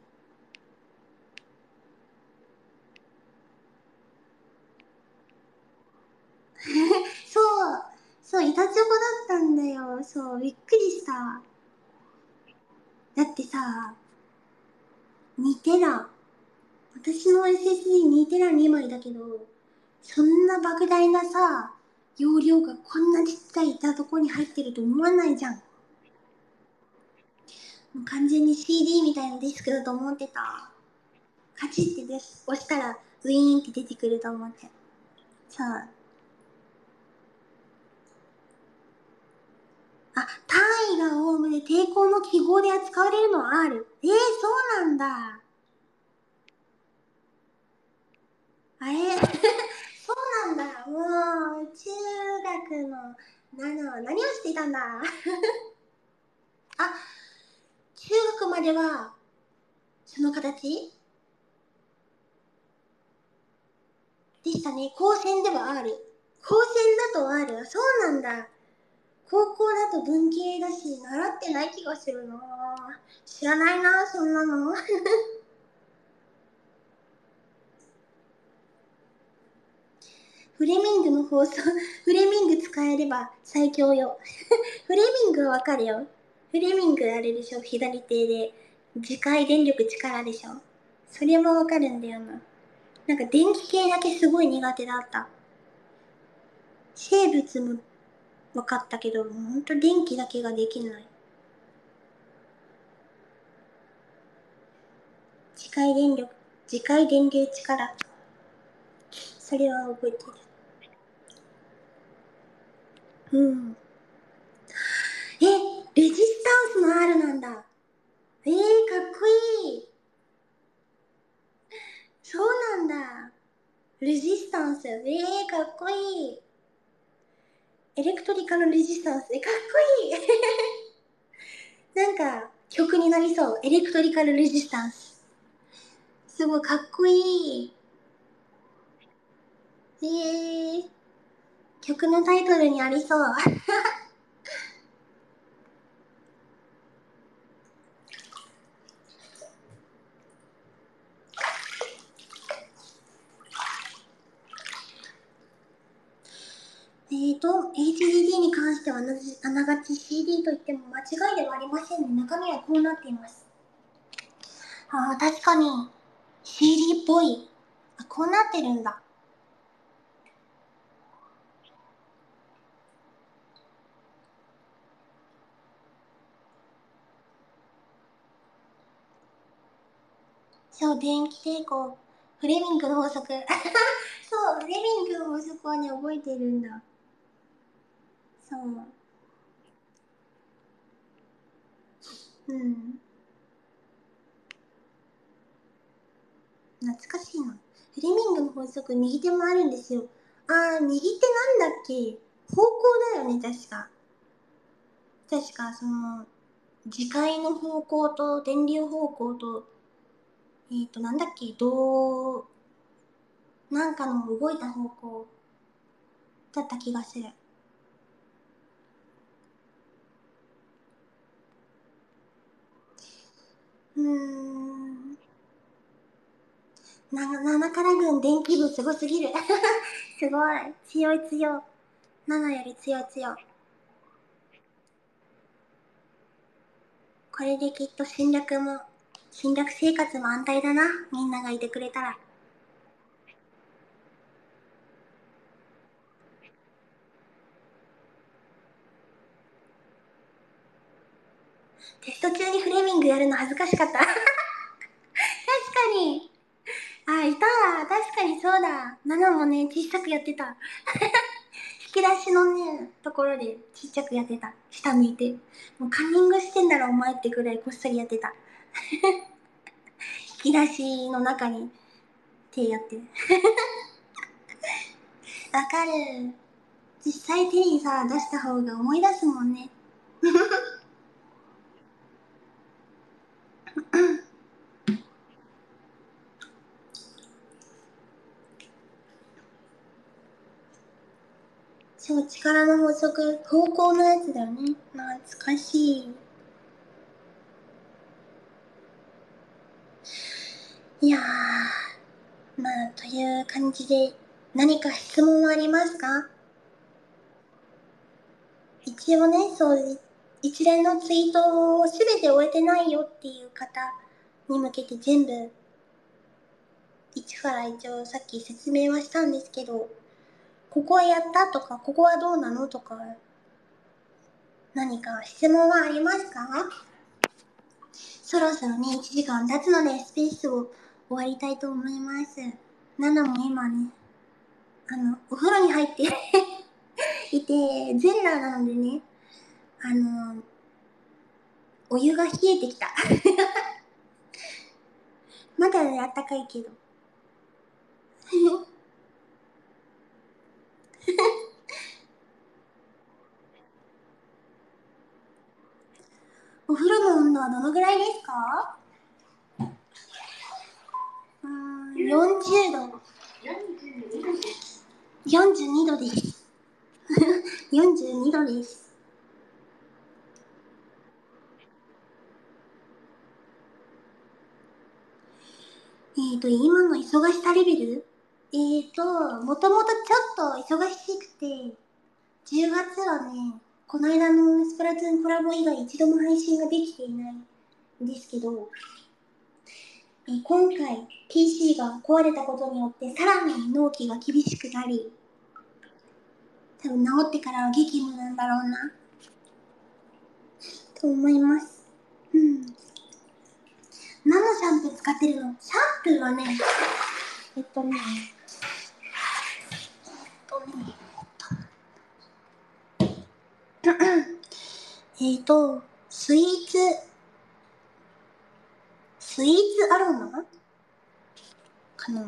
S1: そう、そう、板チョコだったんだよ。そう、びっくりした。だってさ、2テラ。私の SSD2 テラ2枚だけど、そんな莫大なさ、容量がこんなちっちゃい板とこに入ってると思わないじゃん。もう完全に CD みたいなディスクだと思ってた。カチッて押したら、ウィーンって出てくると思って。さあ、単位がオームで抵抗の記号で扱われるのは R。そうなんだ。あれそうなんだ。もう、中学の何をしていたんだ。あ、中学までは、その形でしたね。高専では R。高専だと R。そうなんだ。高校だと文系だし、習ってない気がするな。知らないな、そんなの。フレミングの法則、フレミング使えれば最強よ。フレミングはわかるよ。フレミングあれでしょ、左手で。磁界電力力でしょ。それもわかるんだよな。なんか電気系だけすごい苦手だった。生物もわかったけど、ほんと電気だけができない。磁界電力、磁界電流力。それは覚えてる。うん。レジスタンスの R なんだ。かっこいい。そうなんだ。レジスタンス。かっこいい。エレクトリカルレジスタンス。かっこいい。なんか、曲になりそう。エレクトリカルレジスタンス。すごいかっこいい。曲のタイトルにありそう。HDD に関してはあながち CD と言っても間違いではありませんね。中身はこうなっています。確かに CD っぽい。こうなってるんだ。そう、電気抵抗。フレミングの法則。そう、フレミングの法則はね、覚えてるんだ。そう。うん。懐かしいな。フレミングの法則、右手もあるんですよ。右手なんだっけ？方向だよね、確か。確か、磁界の方向と電流方向と、なんだっけ、なんかの動いた方向だった気がする。うーん。7から軍電気部すごすぎる。すごい。強い強い。7より強い強い。これできっと侵略生活も安泰だな。みんながいてくれたら。テスト中にフレーミングやるの恥ずかしかった。確かに。いたわ。確かにそうだ。ナナもね、小さくやってた。引き出しのね、ところでちっちゃくやってた。下向いて。もうカンニングしてんだろ、お前ってくらいこっそりやってた。 き出しの中に手やってる。わかる。実際手にさ、出した方が思い出すもんね。そう、力の法則、高校のやつだよね。懐かしい。いやー、まあ、という感じで、何か質問はありますか？一応ね、そう、一連のツイートをすべて終えてないよっていう方に向けて全部、一から一応さっき説明はしたんですけど、ここはやったとか、ここはどうなのとか、何か質問はありますか？そろそろね、1時間経つので、スペースを終わりたいと思います。ナナも今ね、お風呂に入っていて、全裸なのでね、お湯が冷えてきた。まだね、あったかいけど。お風呂の温度はどのぐらいですか？40度。42度です。42度です。今の忙しさレベルもともとちょっと忙しくて、10月はね、この間のスプラトゥーンコラボ以外一度も配信ができていないんですけど、今回 PC が壊れたことによってさらに納期が厳しくなり、多分治ってからは激務なんだろうな、と思います。うん。何のシャンプー使ってるの？シャンプーはね、えっとね、えっと、スイーツ、スイーツアロマかな。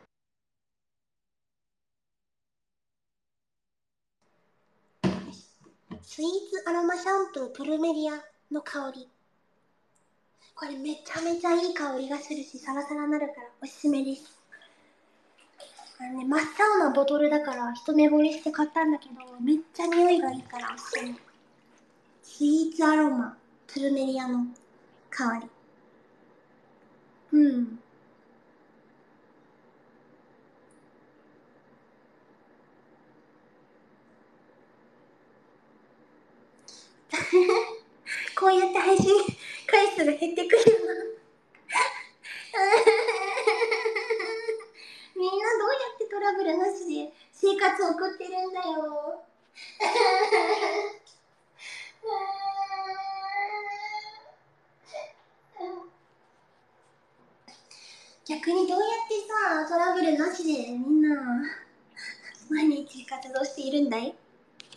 S1: スイーツアロマシャンプープルメリアの香り。これめちゃめちゃいい香りがするし、サラサラなるからおすすめです。真っ青なボトルだから一目惚れして買ったんだけど、めっちゃ匂いがいいからおすすめ。スイーツアロマ、プルメリアの香り。うん。こうやって配信回数が減ってくるな。みんなどうやってトラブルなしで生活を送ってるんだよ。逆にどうやってさ、トラブルなしでみんな毎日活動しているんだい？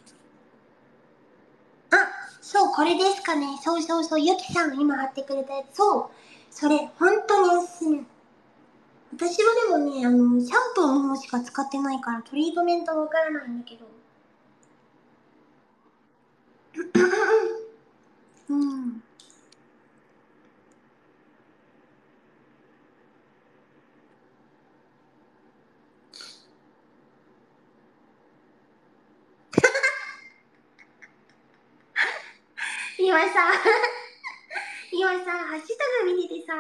S1: あ、そう、これですかね。そうそうそう、ゆきさん今貼ってくれたやつ。そう、それ、本当におすすめ。私はでもね、シャンプーの方しか使ってないから、トリートメントはわからないんだけど。うん。今さ、今さ、ハッシュタグ見ててさ、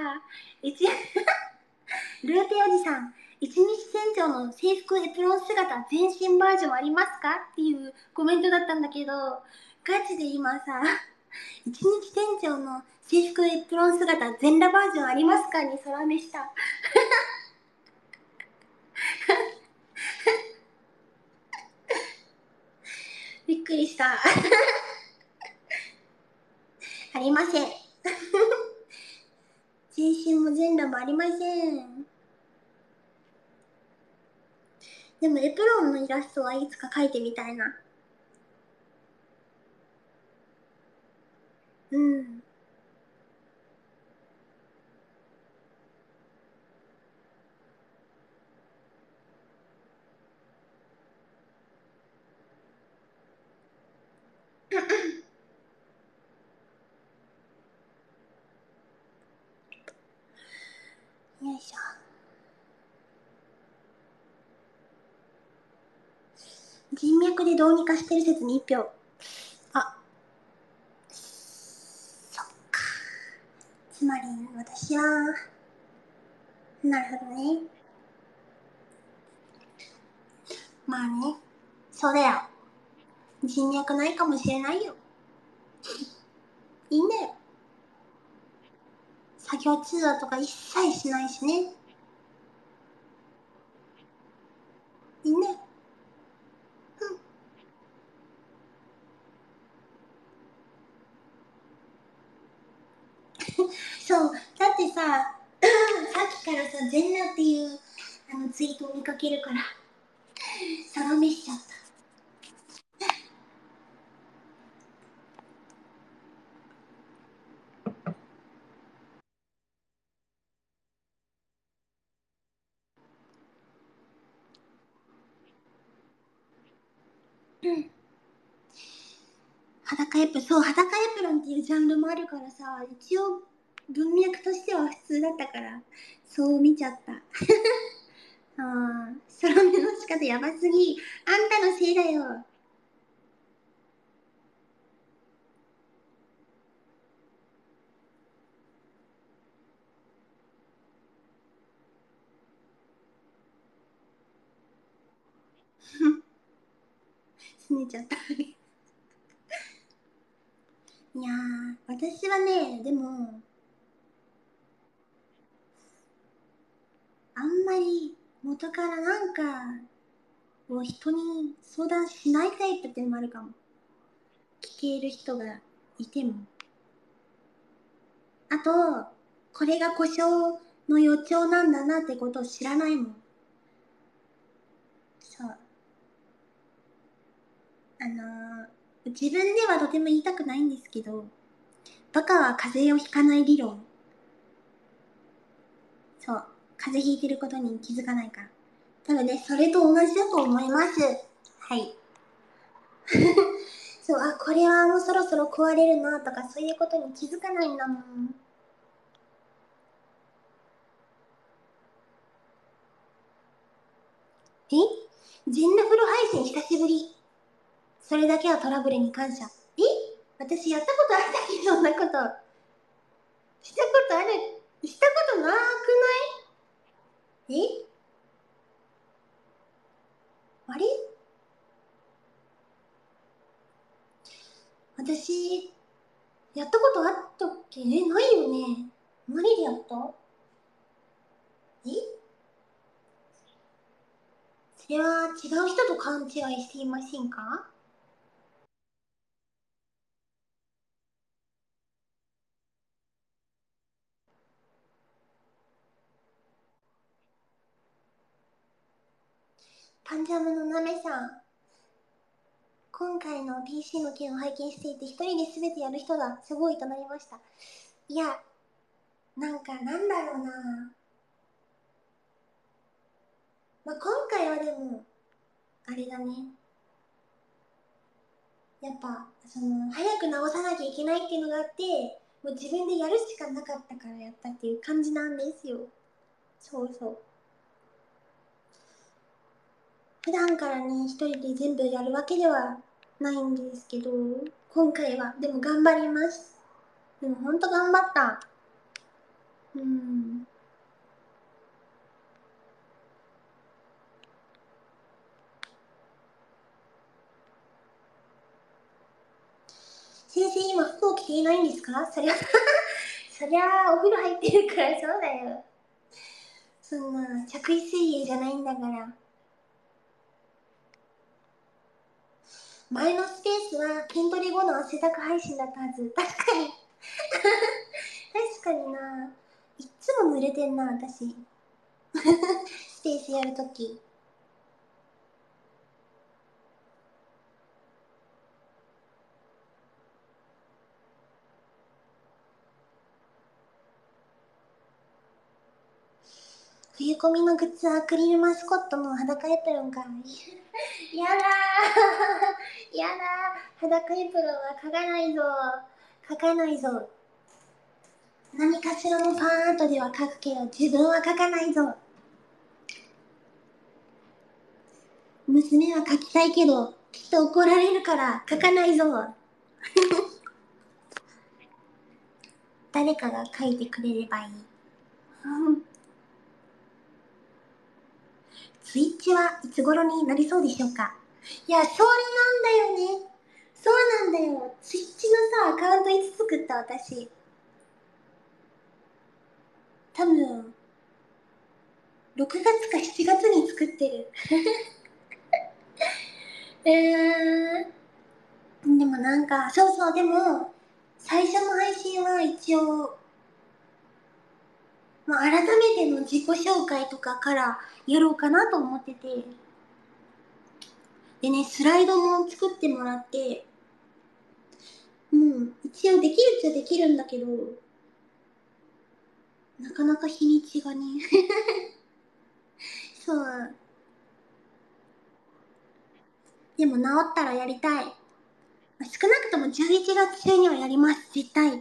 S1: ルーテおじさん、一日店長の制服エプロン姿全身バージョンありますかっていうコメントだったんだけど、ガチで今さ、一日店長の制服エプロン姿全裸バージョンありますかに空目した。びっくりした。ありません。全身も全裸もありません。でもエプロンのイラストはいつか描いてみたいな。うん。 人脈でどうにかしてる説に1票。あ、そっか。つまり私は、なるほどね。まあね、そうだよ。人脈ないかもしれないよ。いいんだよ。作業通話とか一切しないしね。いいんだよ。そう、だってさ、さっきからさ、全裸っていうツイートを見かけるから、サロメしちゃった。うん。裸エプロン、そう、裸エプロンっていうジャンルもあるからさ、一応文脈としては普通だったから、そう見ちゃった。あー、サロメの仕方やばすぎ。あんたのせいだよ。すねちゃった。いやー、私はね、でも、あんまり元からなんかを人に相談しないタイプっていうのもあるかも。聞ける人がいても。あと、これが故障の予兆なんだなってことを知らないもん。そう。自分ではとても言いたくないんですけど、バカは風邪をひかない理論。そう。風邪ひいてることに気づかないから。多分ね、それと同じだと思います。はい。そう、あ、これはもうそろそろ壊れるなとかそういうことに気づかないんだもん。え、全裸風呂配信久しぶり。それだけはトラブルに感謝。私やったことあったっけ、そんなこと。したことある、したことなくない？あれ、私、やったことあったっけ？ないよね。何でやった？えそれは違う人と勘違いしていませんか？パンジャムのなめさん、今回の PC の件を拝見していて、一人で全てやる人だ。すごいとなりました。いや、なんかなんだろうな。まあ、今回はでも、あれだね。やっぱ、早く直さなきゃいけないっていうのがあって、もう自分でやるしかなかったからやったっていう感じなんですよ。そうそう。普段からね、一人で全部やるわけではないんですけど、今回は、でも頑張ります。でもほんと頑張った。うん。先生、今服を着ていないんですか？そりゃそりゃお風呂入ってるからそうだよ。そんな、着衣水泳じゃないんだから。前のスペースは筋トレ後の汗だく配信だったはず。確かに。確かにな。いっつも濡れてんな、私。スペースやるとき。冬コミのグッズはアクリルマスコットの裸エプロンか。やだーやだー、裸エプロンは描かないぞ。描かないぞ。何かしらのファンアートでは描くけど、自分は描かないぞ。 娘は書きたいけど、きっと怒られるから書かないぞ。誰かが書いてくれればいい。スイッチはいつ頃になりそうでしょうか？いや、それなんだよね。そうなんだよ。スイッチのさ、アカウントいつ作った私。多分、6月か7月に作ってる。でもなんか、そうそう、でも、最初の配信は一応、改めての自己紹介とかからやろうかなと思ってて。でね、スライドも作ってもらって、一応できるっちゃできるんだけど、なかなか日にちがね。そう。でも治ったらやりたい。少なくとも11月中にはやります、絶対。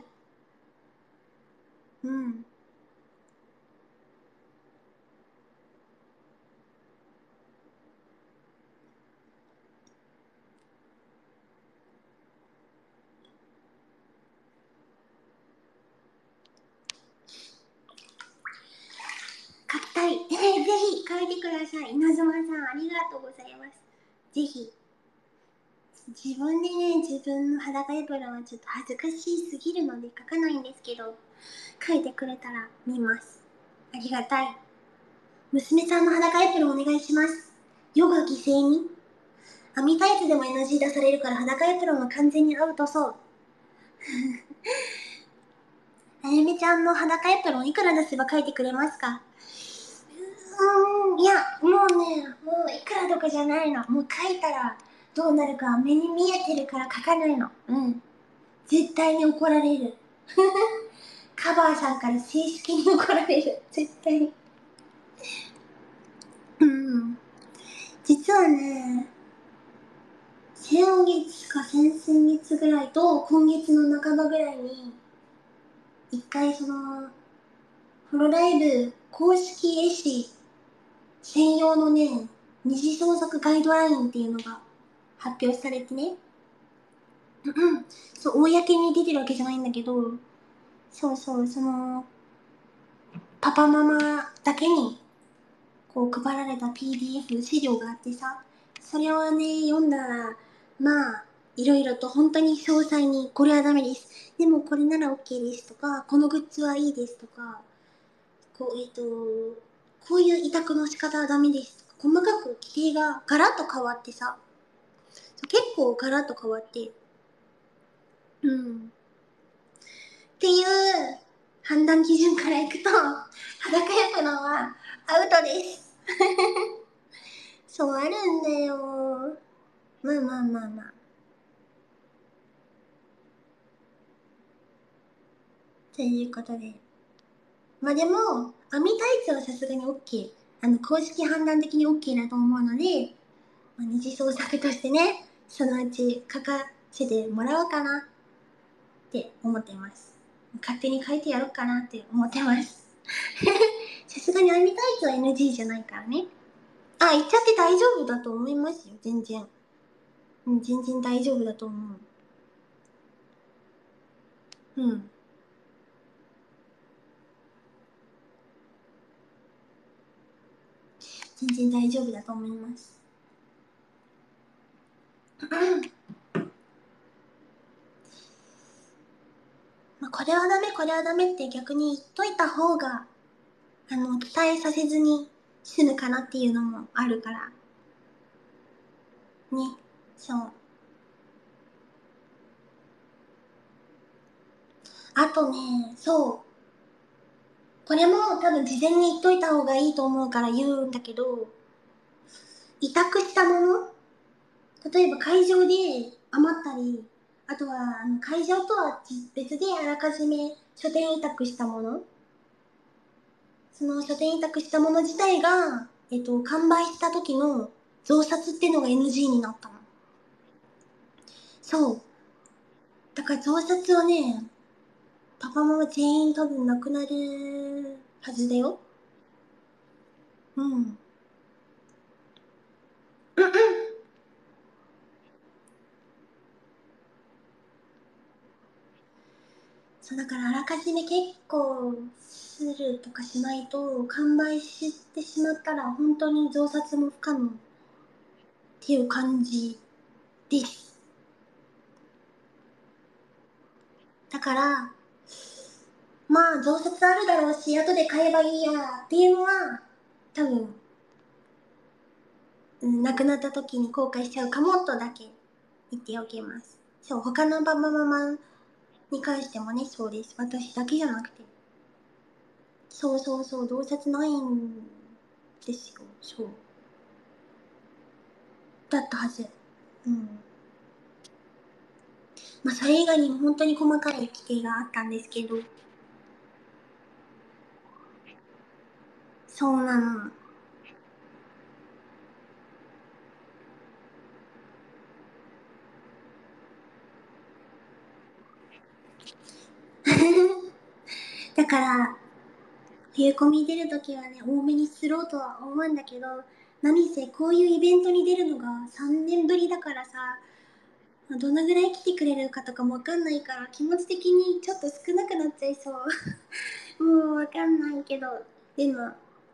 S1: うん。書きたい。ぜひ書いてください。稲妻さん、ありがとうございます。ぜひ。自分でね、自分の裸エプロンはちょっと恥ずかしすぎるので書かないんですけど、書いてくれたら見ます。ありがたい。娘さんの裸エプロンお願いします。ヨガ犠牲に網タイツでも NG 出されるから裸エプロンは完全にアウトそう。あゆみちゃんの裸エプロンいくら出せば書いてくれますか？いや、もうね、もういくらとかじゃないの。もう書いたらどうなるか目に見えてるから書かないの。絶対に怒られる。カバーさんから正式に怒られる。絶対に。実はね、先月か先々月ぐらいと今月の半ばぐらいに、一回その、ホロライブ公式絵師専用のね、二次創作ガイドラインっていうのが発表されてね。そう、公に出てるわけじゃないんだけど、そうそう、その、パパママだけに、こう配られた PDF 資料があってさ、それをね、読んだら、いろいろと本当に詳細に、これはダメです。でもこれなら OK ですとか、このグッズはいいですとか、こう、こういう委託の仕方はダメですとか、細かく規定がガラッと変わってさ、結構ガラッと変わって、っていう判断基準からいくと、裸焼くのはアウトです。そうあるんだよ。まあ。ということで。でも、網タイツはさすがに OK。公式判断的に OK だと思うので、二次創作としてね、そのうち書かせてもらおうかなって思っています。勝手に書いてやろうかなって思ってます。さすがに網タイツは NG じゃないからね。言っちゃって大丈夫だと思いますよ、全然。全然大丈夫だと思う。うん。全然大丈夫だと思います。これはダメ、これはダメって逆に言っといた方が、期待させずに済むかなっていうのもあるから。ね。そう。あとね、そう。これも多分事前に言っといた方がいいと思うから言うんだけど、委託したもの例えば会場で余ったり、あとは会場とは別であらかじめ書店委託したもの、その書店委託したもの自体が、完売した時の増刷っていうのが NG になったの。そう。だから増刷はね、パパママ全員多分なくなるはずだよ。うん。 そうだからあらかじめ結構するとかしないと完売してしまったら本当に増刷も不可能っていう感じです。だからまあ増刷あるだろうし後で買えばいいやっていうのは多分、亡くなった時に後悔しちゃうかもとだけ言っておきます。そう、他のパパママに関してもね、そうです。私だけじゃなくて。そうそうそう、洞察ないんですよ。そう。だったはず。うん。まあ、それ以外にも本当に細かい規定があったんですけど、そうなの。だから、冬コミ出るときはね、多めにすろうとは思うんだけど、何せこういうイベントに出るのが3年ぶりだからさ、どのぐらい来てくれるかとかもわかんないから気持ち的にちょっと少なくなっちゃいそう。もうわかんないけど、でも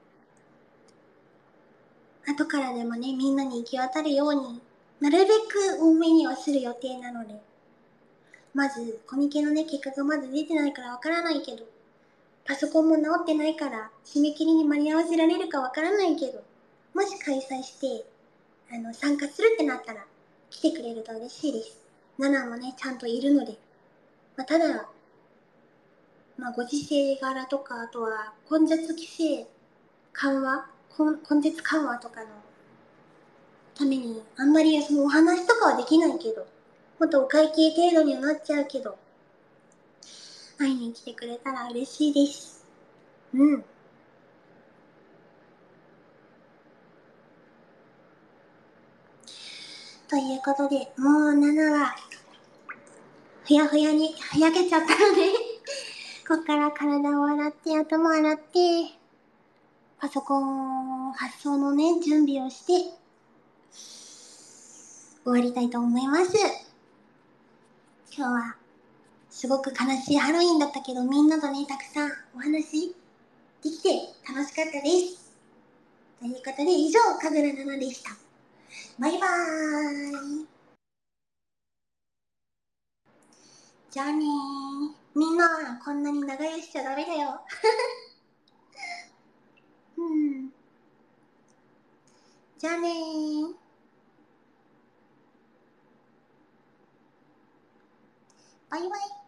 S1: 後からでもねみんなに行き渡るようになるべく多めにはする予定なので、まずコミケのね結果がまだ出てないからわからないけど、パソコンも直ってないから締め切りに間に合わせられるかわからないけど、もし開催して参加するってなったら来てくれると嬉しいです。ナナもねちゃんといるので、ただまあ、ご時世柄とか、あとは混雑規制緩和、混雑緩和とかのために、あんまりそのお話とかはできないけど、もっとお会計程度にはなっちゃうけど、会いに来てくれたら嬉しいです。うん。ということで、もう7は、ふやふやにふやけちゃったのでこっから体を洗って、頭洗って、パソコン発送のね、準備をして、終わりたいと思います。今日はすごく悲しいハロウィンだったけど、みんなとね、たくさんお話できて楽しかったです。ということで、以上、かぐらななでした。バイバーイ。じゃあねー。みんな、こんなに長居しちゃダメだよ。うん。じゃあねー。バイバイ。